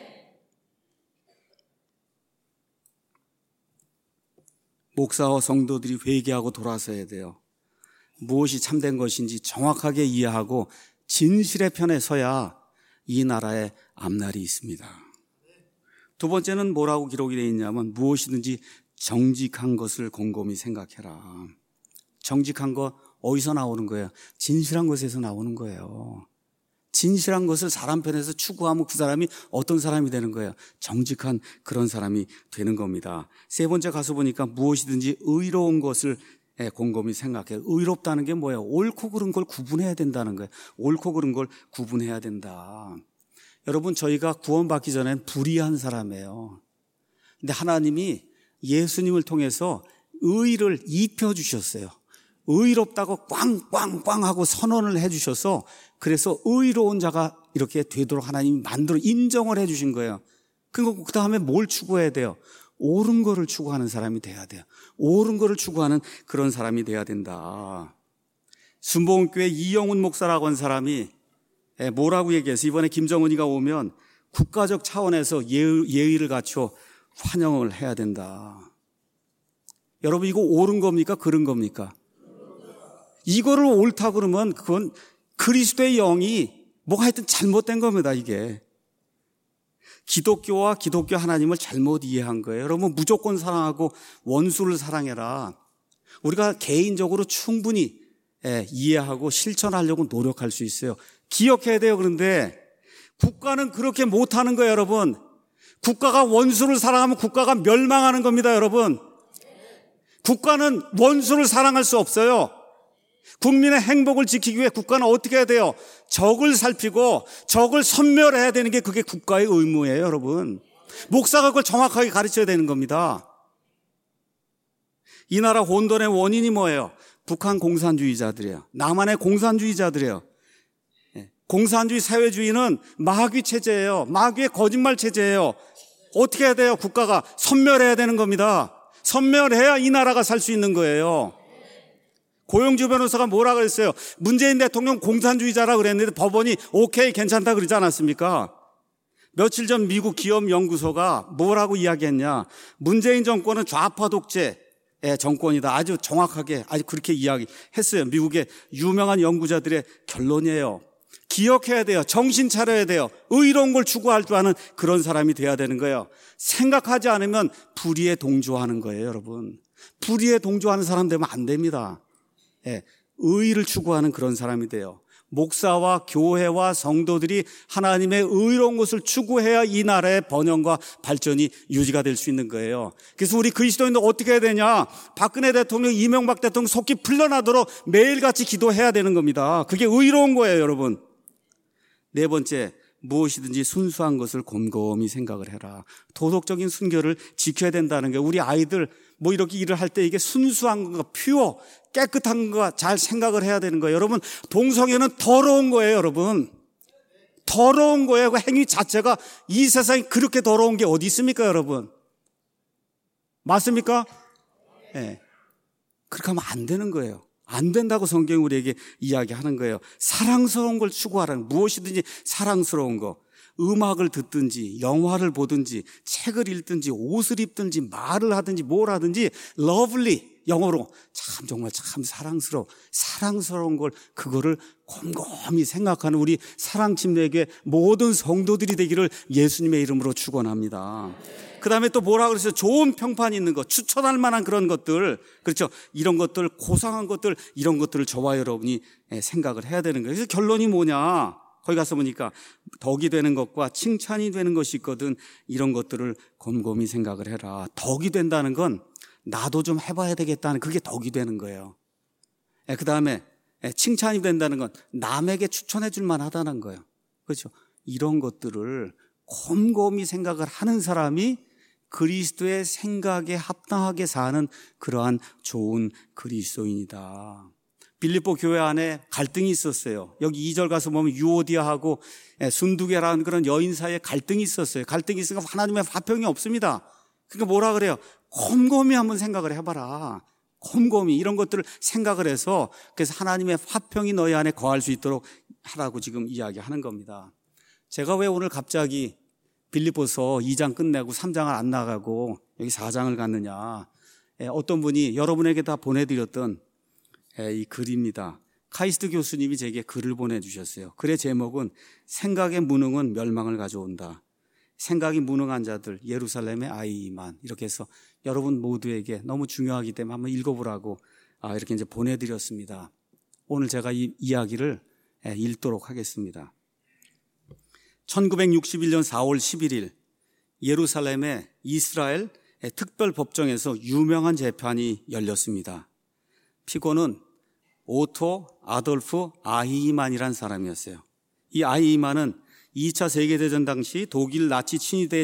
[SPEAKER 1] 목사와 성도들이 회개하고 돌아서야 돼요. 무엇이 참된 것인지 정확하게 이해하고 진실의 편에 서야 이 나라의 앞날이 있습니다. 두 번째는 뭐라고 기록이 되어 있냐면 무엇이든지 정직한 것을 곰곰이 생각해라. 정직한 거 어디서 나오는 거예요? 진실한 것에서 나오는 거예요. 진실한 것을 사람 편에서 추구하면 그 사람이 어떤 사람이 되는 거예요? 정직한 그런 사람이 되는 겁니다. 세 번째 가서 보니까 무엇이든지 의로운 것을 곰곰이 생각해요. 의롭다는 게 뭐예요? 옳고 그른 걸 구분해야 된다는 거예요. 옳고 그른 걸 구분해야 된다. 여러분, 저희가 구원받기 전엔 불의한 사람이에요. 근데 하나님이 예수님을 통해서 의를 입혀주셨어요. 의롭다고 꽝꽝꽝 하고 선언을 해주셔서 그래서 의로운 자가 이렇게 되도록 하나님이 만들어 인정을 해주신 거예요. 그리고 그 다음에 뭘 추구해야 돼요? 옳은 거를 추구하는 사람이 돼야 돼요. 옳은 거를 추구하는 그런 사람이 돼야 된다. 순복음교회 이영훈 목사라고 한 사람이 뭐라고 얘기해서 이번에 김정은이가 오면 국가적 차원에서 예의를 갖춰 환영을 해야 된다. 여러분, 이거 옳은 겁니까? 그른 겁니까? 이거를 옳다 그러면 그건 그리스도의 영이 뭐가 하여튼 잘못된 겁니다, 이게. 기독교와 기독교 하나님을 잘못 이해한 거예요. 여러분, 무조건 사랑하고 원수를 사랑해라. 우리가 개인적으로 충분히 이해하고 실천하려고 노력할 수 있어요. 기억해야 돼요. 그런데 국가는 그렇게 못하는 거예요, 여러분. 국가가 원수를 사랑하면 국가가 멸망하는 겁니다, 여러분. 국가는 원수를 사랑할 수 없어요. 국민의 행복을 지키기 위해 국가는 어떻게 해야 돼요? 적을 살피고 적을 섬멸해야 되는 게 그게 국가의 의무예요, 여러분. 목사가 그걸 정확하게 가르쳐야 되는 겁니다. 이 나라 혼돈의 원인이 뭐예요? 북한 공산주의자들이에요. 남한의 공산주의자들이에요. 공산주의 사회주의는 마귀 체제예요. 마귀의 거짓말 체제예요. 어떻게 해야 돼요? 국가가 섬멸해야 되는 겁니다. 섬멸해야 이 나라가 살 수 있는 거예요. 고영주 변호사가 뭐라 그랬어요? 문재인 대통령 공산주의자라 그랬는데 법원이 오케이 괜찮다 그러지 않았습니까? 며칠 전 미국 기업연구소가 뭐라고 이야기했냐. 문재인 정권은 좌파 독재의 정권이다. 아주 정확하게 아주 그렇게 이야기했어요. 미국의 유명한 연구자들의 결론이에요. 기억해야 돼요. 정신 차려야 돼요. 의로운 걸 추구할 줄 아는 그런 사람이 돼야 되는 거예요. 생각하지 않으면 불의에 동조하는 거예요, 여러분. 불의에 동조하는 사람 되면 안 됩니다. 의의를 추구하는 그런 사람이 돼요. 목사와 교회와 성도들이 하나님의 의로운 것을 추구해야 이 나라의 번영과 발전이 유지가 될 수 있는 거예요. 그래서 우리 그리스도인들 어떻게 해야 되냐? 박근혜 대통령, 이명박 대통령 속기 풀려나도록 매일같이 기도해야 되는 겁니다. 그게 의로운 거예요, 여러분. 네 번째, 무엇이든지 순수한 것을 곰곰이 생각을 해라. 도덕적인 순결을 지켜야 된다는 게, 우리 아이들 뭐 이렇게 일을 할 때 이게 순수한 거, 퓨어, 깨끗한 거 잘 생각을 해야 되는 거예요. 여러분, 동성애는 더러운 거예요, 여러분. 더러운 거예요. 그 행위 자체가. 이 세상에 그렇게 더러운 게 어디 있습니까, 여러분? 맞습니까? 네. 그렇게 하면 안 되는 거예요. 안 된다고 성경이 우리에게 이야기하는 거예요. 사랑스러운 걸 추구하라는, 무엇이든지 사랑스러운 거. 음악을 듣든지 영화를 보든지 책을 읽든지 옷을 입든지 말을 하든지 뭘 하든지 lovely, 영어로 정말 사랑스러운 걸, 그거를 곰곰이 생각하는 우리 사랑침례교회 모든 성도들이 되기를 예수님의 이름으로 축원합니다. 그 다음에 또 뭐라 그랬어요? 좋은 평판이 있는 것, 추천할 만한 그런 것들, 그렇죠? 이런 것들, 고상한 것들, 이런 것들을 저와 여러분이 생각을 해야 되는 거예요. 그래서 결론이 뭐냐? 거기 가서 보니까 덕이 되는 것과 칭찬이 되는 것이 있거든. 이런 것들을 곰곰이 생각을 해라. 덕이 된다는 건 나도 좀 해봐야 되겠다는, 그게 덕이 되는 거예요. 그 다음에 칭찬이 된다는 건 남에게 추천해 줄 만하다는 거예요. 그렇죠? 이런 것들을 곰곰이 생각을 하는 사람이 그리스도의 생각에 합당하게 사는 그러한 좋은 그리스도인이다. 빌립보 교회 안에 갈등이 있었어요. 여기 2절 가서 보면 유오디아하고 순두계라는 그런 여인 사이에 갈등이 있었어요. 갈등이 있으니까 하나님의 화평이 없습니다. 그러니까 뭐라 그래요? 곰곰이 한번 생각을 해봐라. 곰곰이 이런 것들을 생각을 해서, 그래서 하나님의 화평이 너희 안에 거할 수 있도록 하라고 지금 이야기하는 겁니다. 제가 왜 오늘 갑자기 빌립보서 2장 끝내고 3장을 안 나가고 여기 4장을 갔느냐. 어떤 분이 여러분에게 다 보내드렸던 이 글입니다. 카이스트 교수님이 제게 글을 보내주셨어요. 글의 제목은 생각의 무능은 멸망을 가져온다. 생각이 무능한 자들 예루살렘의 아이만, 이렇게 해서 여러분 모두에게 너무 중요하기 때문에 한번 읽어보라고 이렇게 이제 보내드렸습니다. 오늘 제가 이 이야기를 읽도록 하겠습니다. 1961년 4월 11일 예루살렘의 이스라엘 특별법정에서 유명한 재판이 열렸습니다. 피고는 오토 아돌프 아히만이라는 사람이었어요. 이 아히만은 2차 세계대전 당시 독일 나치 친위대의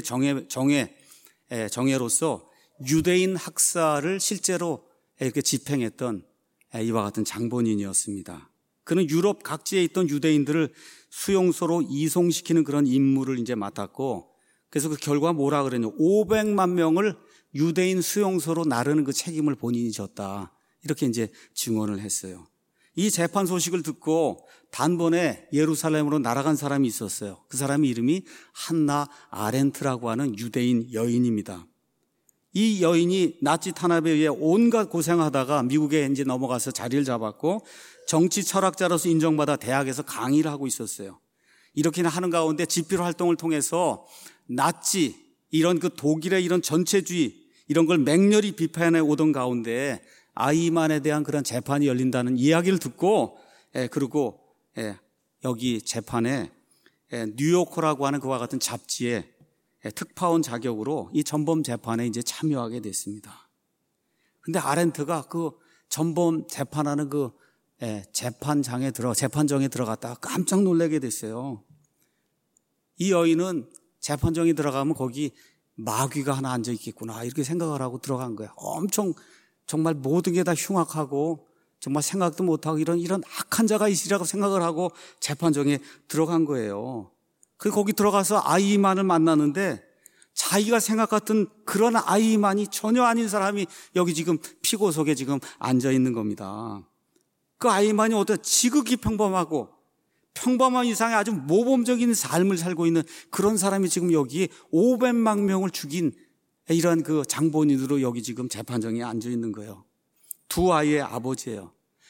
[SPEAKER 1] 정예로서 유대인 학살을 실제로 이렇게 집행했던 이와 같은 장본인이었습니다. 그는 유럽 각지에 있던 유대인들을 수용소로 이송시키는 그런 임무를 이제 맡았고, 그래서 그 결과 뭐라 그랬냐, 500만 명을 유대인 수용소로 나르는 그 책임을 본인이 졌다. 이렇게 이제 증언을 했어요. 이 재판 소식을 듣고 단번에 예루살렘으로 날아간 사람이 있었어요. 그 사람의 이름이 한나 아렌트라고 하는 유대인 여인입니다. 이 여인이 나치 탄압에 의해 온갖 고생하다가 미국에 이제 넘어가서 자리를 잡았고, 정치 철학자로서 인정받아 대학에서 강의를 하고 있었어요. 이렇게 하는 가운데 집필 활동을 통해서 나치, 이런 그 독일의 이런 전체주의, 이런 걸 맹렬히 비판해 오던 가운데 아이만에 대한 그런 재판이 열린다는 이야기를 듣고, 그리고 여기 재판에 뉴요커라고 하는 그와 같은 잡지에 특파원 자격으로 이 전범 재판에 이제 참여하게 됐습니다. 근데 아렌트가 그 전범 재판하는 그 재판정에 들어갔다가 깜짝 놀라게 됐어요. 이 여인은 재판정에 들어가면 거기 마귀가 하나 앉아 있겠구나, 이렇게 생각을 하고 들어간 거예요. 엄청 정말 모든 게 다 흉악하고 정말 생각도 못하고 이런 악한 자가 있으리라고 생각을 하고 재판정에 들어간 거예요. 거기 들어가서 아이만을 만나는데 자기가 생각했던 그런 아이만이 전혀 아닌 사람이 여기 지금 피고석에 지금 앉아 있는 겁니다. 그 아이만이 어떤 지극히 평범하고 평범한 이상의 아주 모범적인 삶을 살고 있는 그런 사람이 지금 여기 500만 명을 죽인 이러한 그 장본인으로 여기 지금 재판정에 앉아 있는 거예요. 두 아이의 아버지예요.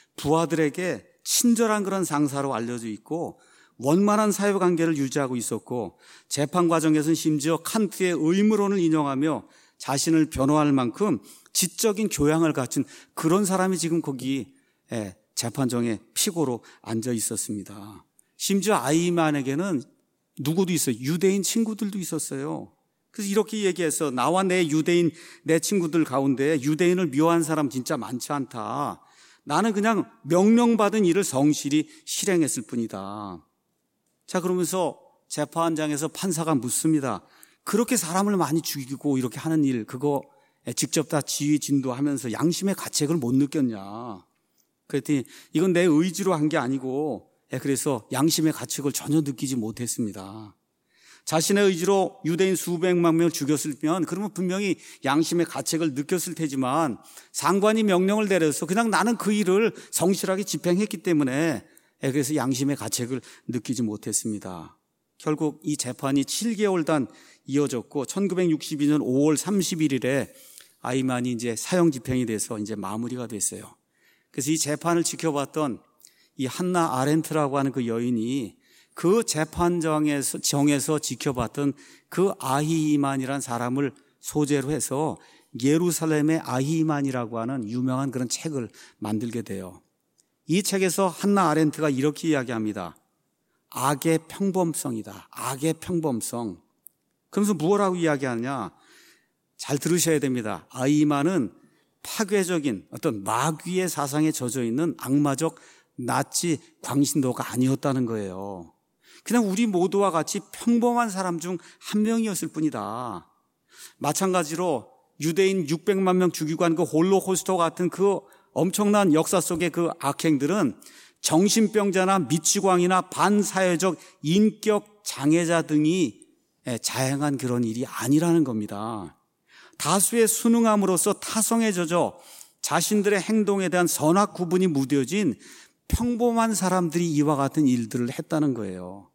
[SPEAKER 1] 부하들에게 친절한 그런 상사로 알려져 있고 원만한 사회관계를 유지하고 있었고 재판 과정에서는 심지어 칸트의 의무론을 인용하며 자신을 변호할 만큼 지적인 교양을 갖춘 그런 사람이 지금 거기 재판정에 피고로 앉아 있었습니다. 심지어 아이만에게는 누구도 있어요. 유대인 친구들도 있었어요. 그래서 이렇게 얘기해서 나와 내 유대인 내 친구들 가운데 유대인을 미워한 사람 진짜 많지 않다. 나는 그냥 명령받은 일을 성실히 실행했을 뿐이다. 자, 그러면서 재판장에서 판사가 묻습니다. 그렇게 사람을 많이 죽이고 이렇게 하는 일, 그거 직접 다 지휘 진도하면서 양심의 가책을 못 느꼈냐. 그랬더니 이건 내 의지로 한 게 아니고 그래서 양심의 가책을 전혀 느끼지 못했습니다. 자신의 의지로 유대인 수백만 명을 죽였으면 그러면 분명히 양심의 가책을 느꼈을 테지만 상관이 명령을 내려서 그냥 나는 그 일을 성실하게 집행했기 때문에 그래서 양심의 가책을 느끼지 못했습니다. 결국 이 재판이 7개월 단 이어졌고 1962년 5월 31일에 아이만이 이제 사형 집행이 돼서 이제 마무리가 됐어요. 그래서 이 재판을 지켜봤던 이 한나 아렌트라고 하는 그 여인이 그 재판정에서 지켜봤던 그 아히만이라는 사람을 소재로 해서 예루살렘의 아히만이라고 하는 유명한 그런 책을 만들게 돼요. 이 책에서 한나 아렌트가 이렇게 이야기합니다. 악의 평범성이다. 악의 평범성. 그러면서 무엇라고 이야기하느냐? 잘 들으셔야 됩니다. 아히만은 파괴적인 어떤 마귀의 사상에 젖어 있는 악마적 나치 광신도가 아니었다는 거예요. 그냥 우리 모두와 같이 평범한 사람 중 한 명이었을 뿐이다. 마찬가지로 유대인 600만 명 죽이고 한 그 홀로코스트 같은 그 엄청난 역사 속의 그 악행들은 정신병자나 미치광이나 반사회적 인격 장애자 등이 자행한 그런 일이 아니라는 겁니다. 다수의 순응함으로써 타성에 젖어 자신들의 행동에 대한 선악 구분이 무뎌진 평범한 사람들이 이와 같은 일들을 했다는 거예요.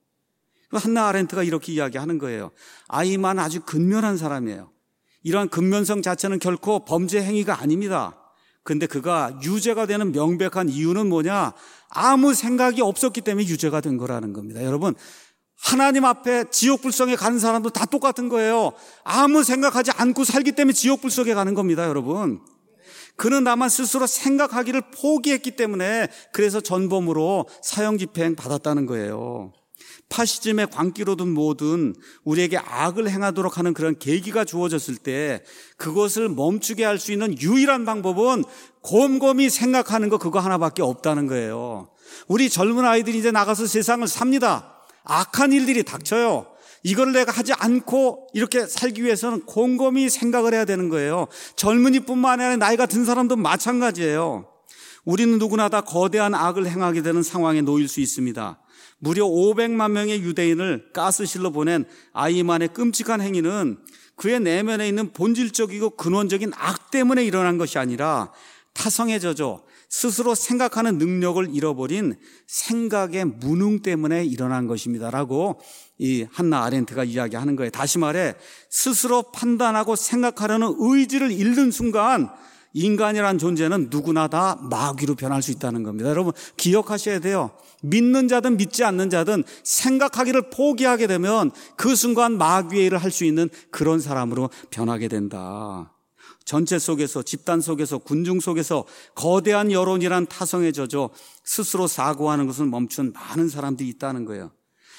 [SPEAKER 1] 한나 아렌트가 이렇게 이야기하는 거예요. 아이만 아주 근면한 사람이에요. 이러한 근면성 자체는 결코 범죄 행위가 아닙니다. 그런데 그가 유죄가 되는 명백한 이유는 뭐냐? 아무 생각이 없었기 때문에 유죄가 된 거라는 겁니다. 여러분, 하나님 앞에 지옥불성에 가는 사람도 다 똑같은 거예요. 아무 생각하지 않고 살기 때문에 지옥불성에 가는 겁니다, 여러분. 그는 다만 스스로 생각하기를 포기했기 때문에 그래서 전범으로 사형 집행 받았다는 거예요. 파시즘의 광기로든 뭐든 우리에게 악을 행하도록 하는 그런 계기가 주어졌을 때 그것을 멈추게 할 수 있는 유일한 방법은 곰곰이 생각하는 거 그거 하나밖에 없다는 거예요. 우리 젊은 아이들이 이제 나가서 세상을 삽니다. 악한 일들이 닥쳐요. 이걸 내가 하지 않고 이렇게 살기 위해서는 곰곰이 생각을 해야 되는 거예요. 젊은이뿐만 아니라 나이가 든 사람도 마찬가지예요. 우리는 누구나 다 거대한 악을 행하게 되는 상황에 놓일 수 있습니다. 무려 500만 명의 유대인을 가스실로 보낸 아이만의 끔찍한 행위는 그의 내면에 있는 본질적이고 근원적인 악 때문에 일어난 것이 아니라 타성에 젖어 스스로 생각하는 능력을 잃어버린 생각의 무능 때문에 일어난 것입니다라고 이 한나 아렌트가 이야기하는 거예요. 다시 말해 스스로 판단하고 생각하려는 의지를 잃는 순간 인간이란 존재는 누구나 다 마귀로 변할 수 있다는 겁니다. 여러분 기억하셔야 돼요. 믿는 자든 믿지 않는 자든 생각하기를 포기하게 되면 그 순간 마귀의 일을 할 수 있는 그런 사람으로 변하게 된다. 전체 속에서 집단 속에서 군중 속에서 거대한 여론이란 타성에 젖어 스스로 사고하는 것을 멈춘 많은 사람들이 있다는 거예요.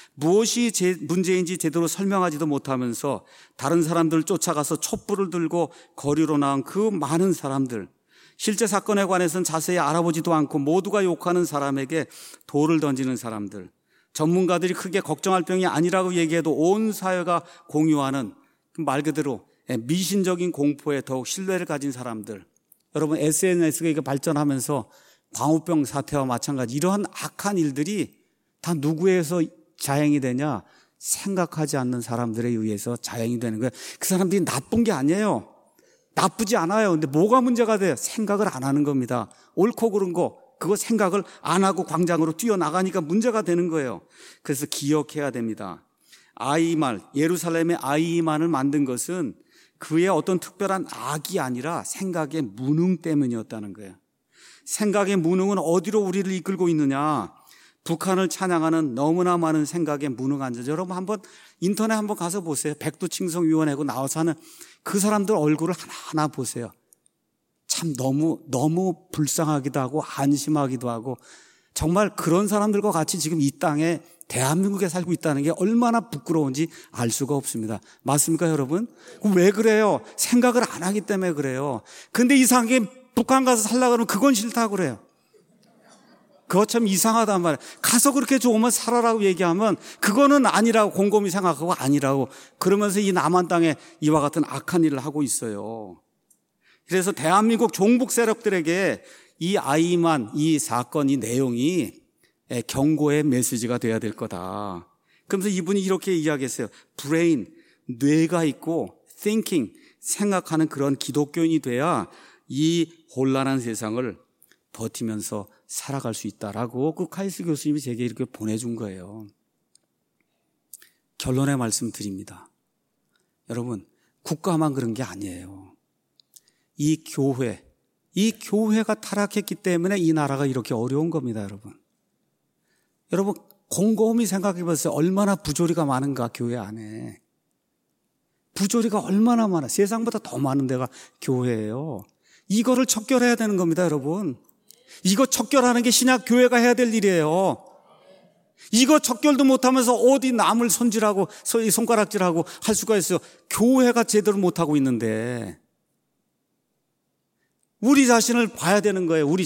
[SPEAKER 1] 무엇이 문제인지 제대로 설명하지도 못하면서 다른 사람들을 쫓아가서 촛불을 들고 거리로 나온 그 많은 사람들, 실제 사건에 관해서는 자세히 알아보지도 않고 모두가 욕하는 사람에게 돌을 던지는 사람들, 전문가들이 크게 걱정할 병이 아니라고 얘기해도 온 사회가 공유하는 말 그대로 미신적인 공포에 더욱 신뢰를 가진 사람들. 여러분 SNS가 발전하면서 광우병 사태와 마찬가지 이러한 악한 일들이 다 누구에서 자행이 되냐? 생각하지 않는 사람들에 의해서 자행이 되는 거예요. 그 사람들이 나쁜 게 아니에요. 나쁘지 않아요. 근데 뭐가 문제가 돼요? 생각을 안 하는 겁니다. 옳고 그른 거 그거 생각을 안 하고 광장으로 뛰어나가니까 문제가 되는 거예요. 그래서 기억해야 됩니다. 아이만, 예루살렘의 아이만을 만든 것은 그의 어떤 특별한 악이 아니라 생각의 무능 때문이었다는 거예요. 생각의 무능은 어디로 우리를 이끌고 있느냐? 북한을 찬양하는 너무나 많은 생각의 무능한 자. 여러분 한번 인터넷 한번 가서 보세요. 백두칭성위원회고 나와서 하는 그 사람들 얼굴을 하나하나 보세요. 참 너무 불쌍하기도 하고 안심하기도 하고, 정말 그런 사람들과 같이 지금 이 땅에 대한민국에 살고 있다는 게 얼마나 부끄러운지 알 수가 없습니다. 맞습니까, 여러분? 왜 그래요? 생각을 안 하기 때문에 그래요. 근데 이상하게 북한 가서 살려고 그러면 그건 싫다고 그래요. 그거 참 이상하단 말이에요. 가서 그렇게 좋으면 살아라고 얘기하면 그거는 아니라고 곰곰이 생각하고 아니라고 그러면서 이 남한 땅에 이와 같은 악한 일을 하고 있어요. 그래서 대한민국 종북 세력들에게 이 아이만, 이 사건, 이 내용이 경고의 메시지가 돼야 될 거다. 그러면서 이분이 이렇게 이야기했어요. 브레인, 뇌가 있고 thinking, 생각하는 그런 기독교인이 돼야 이 혼란한 세상을 버티면서 살아갈 수 있다라고 그 카이스 교수님이 제게 이렇게 보내준 거예요. 결론의 말씀 드립니다. 여러분, 국가만 그런 게 아니에요. 이 교회가 타락했기 때문에 이 나라가 이렇게 어려운 겁니다, 여러분. 여러분, 곰곰이 생각해 보세요. 얼마나 부조리가 많은가, 교회 안에. 부조리가 얼마나 많아. 세상보다 더 많은 데가 교회예요. 이거를 척결해야 되는 겁니다, 여러분. 이거 척결하는 게 신약 교회가 해야 될 일이에요. 이거 척결도 못하면서 어디 남을 손질하고 손가락질하고 할 수가 있어요. 교회가 제대로 못하고 있는데 우리 자신을 봐야 되는 거예요. 우리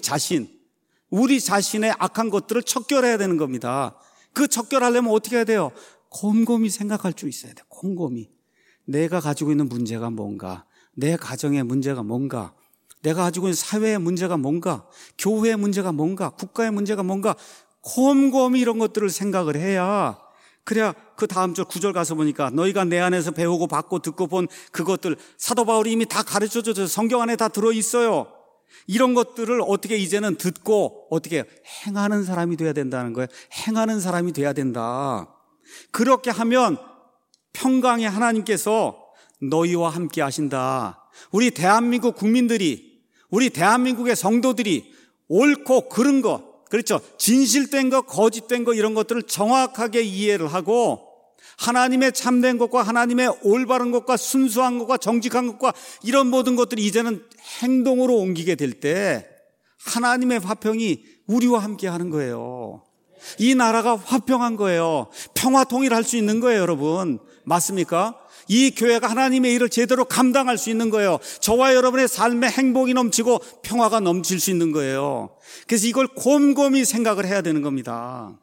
[SPEAKER 1] 자신의 악한 것들을 척결해야 되는 겁니다. 그 척결하려면 어떻게 해야 돼요? 곰곰이 생각할 줄 있어야 돼요. 곰곰이. 내가 가지고 있는 문제가 뭔가, 내 가정의 문제가 뭔가, 내가 가지고 있는 사회의 문제가 뭔가, 교회의 문제가 뭔가, 국가의 문제가 뭔가, 곰곰이 이런 것들을 생각을 해야, 그래야 그 다음 절 9절 가서 보니까 너희가 내 안에서 배우고 받고 듣고 본 그것들 사도 바울이 이미 다 가르쳐줘서 성경 안에 다 들어있어요. 이런 것들을 어떻게 이제는 듣고 어떻게 행하는 사람이 돼야 된다는 거예요. 행하는 사람이 돼야 된다. 그렇게 하면 평강의 하나님께서 너희와 함께 하신다. 우리 대한민국 국민들이, 우리 대한민국의 성도들이 옳고 그른 것, 그렇죠, 진실된 것, 거짓된 것 이런 것들을 정확하게 이해를 하고 하나님의 참된 것과 하나님의 올바른 것과 순수한 것과 정직한 것과 이런 모든 것들이 이제는 행동으로 옮기게 될 때 하나님의 화평이 우리와 함께 하는 거예요. 이 나라가 화평한 거예요. 평화 통일할 수 있는 거예요, 여러분. 맞습니까? 이 교회가 하나님의 일을 제대로 감당할 수 있는 거예요. 저와 여러분의 삶에 행복이 넘치고 평화가 넘칠 수 있는 거예요. 그래서 이걸 곰곰이 생각을 해야 되는 겁니다.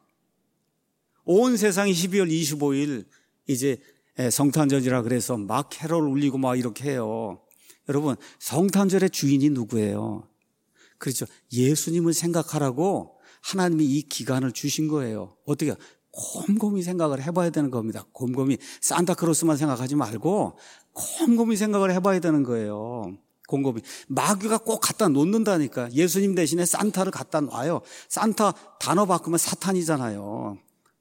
[SPEAKER 1] 온 세상이 12월 25일 이제 성탄절이라 그래서 막 캐롤 울리고 막 이렇게 해요. 여러분, 성탄절의 주인이 누구예요? 그렇죠. 예수님을 생각하라고 하나님이 이 기간을 주신 거예요. 어떻게? 곰곰이 생각을 해봐야 되는 겁니다. 곰곰이 산타크로스만 생각하지 말고 곰곰이 생각을 해봐야 되는 거예요. 곰곰이. 마귀가 꼭 갖다 놓는다니까. 예수님 대신에 산타를 갖다 놔요. 산타 단어 바꾸면 사탄이잖아요.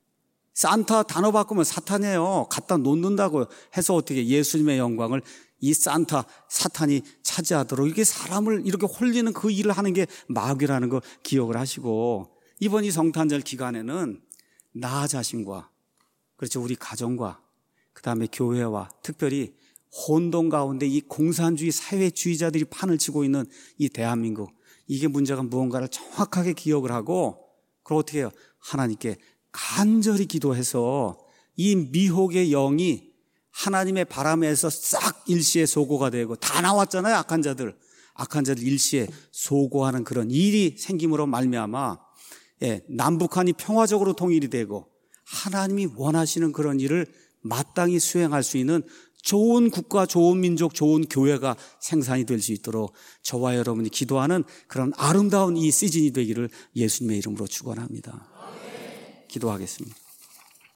[SPEAKER 1] 산타 단어 바꾸면 사탄이에요. 갖다 놓는다고 해서 어떻게 예수님의 영광을 이 산타 사탄이 차지하도록 이렇게 사람을 이렇게 홀리는 그 일을 하는 게 마귀라는 거 기억을 하시고, 이번 이 성탄절 기간에는 나 자신과, 그렇죠, 우리 가정과 그 다음에 교회와 특별히 혼돈 가운데 이 공산주의 사회주의자들이 판을 치고 있는 이 대한민국, 이게 문제가 무언가를 정확하게 기억을 하고, 그걸 어떻게 해요? 하나님께 간절히 기도해서 이 미혹의 영이 하나님의 바람에서 싹 일시에 소고가 되고, 다 나왔잖아요. 악한 자들 일시에 소고하는 그런 일이 생김으로 말미암아 남북한이 평화적으로 통일이 되고 하나님이 원하시는 그런 일을 마땅히 수행할 수 있는 좋은 국가, 좋은 민족, 좋은 교회가 생산이 될 수 있도록 저와 여러분이 기도하는 그런 아름다운 이 시즌이 되기를 예수님의 이름으로 축원합니다. 기도하겠습니다.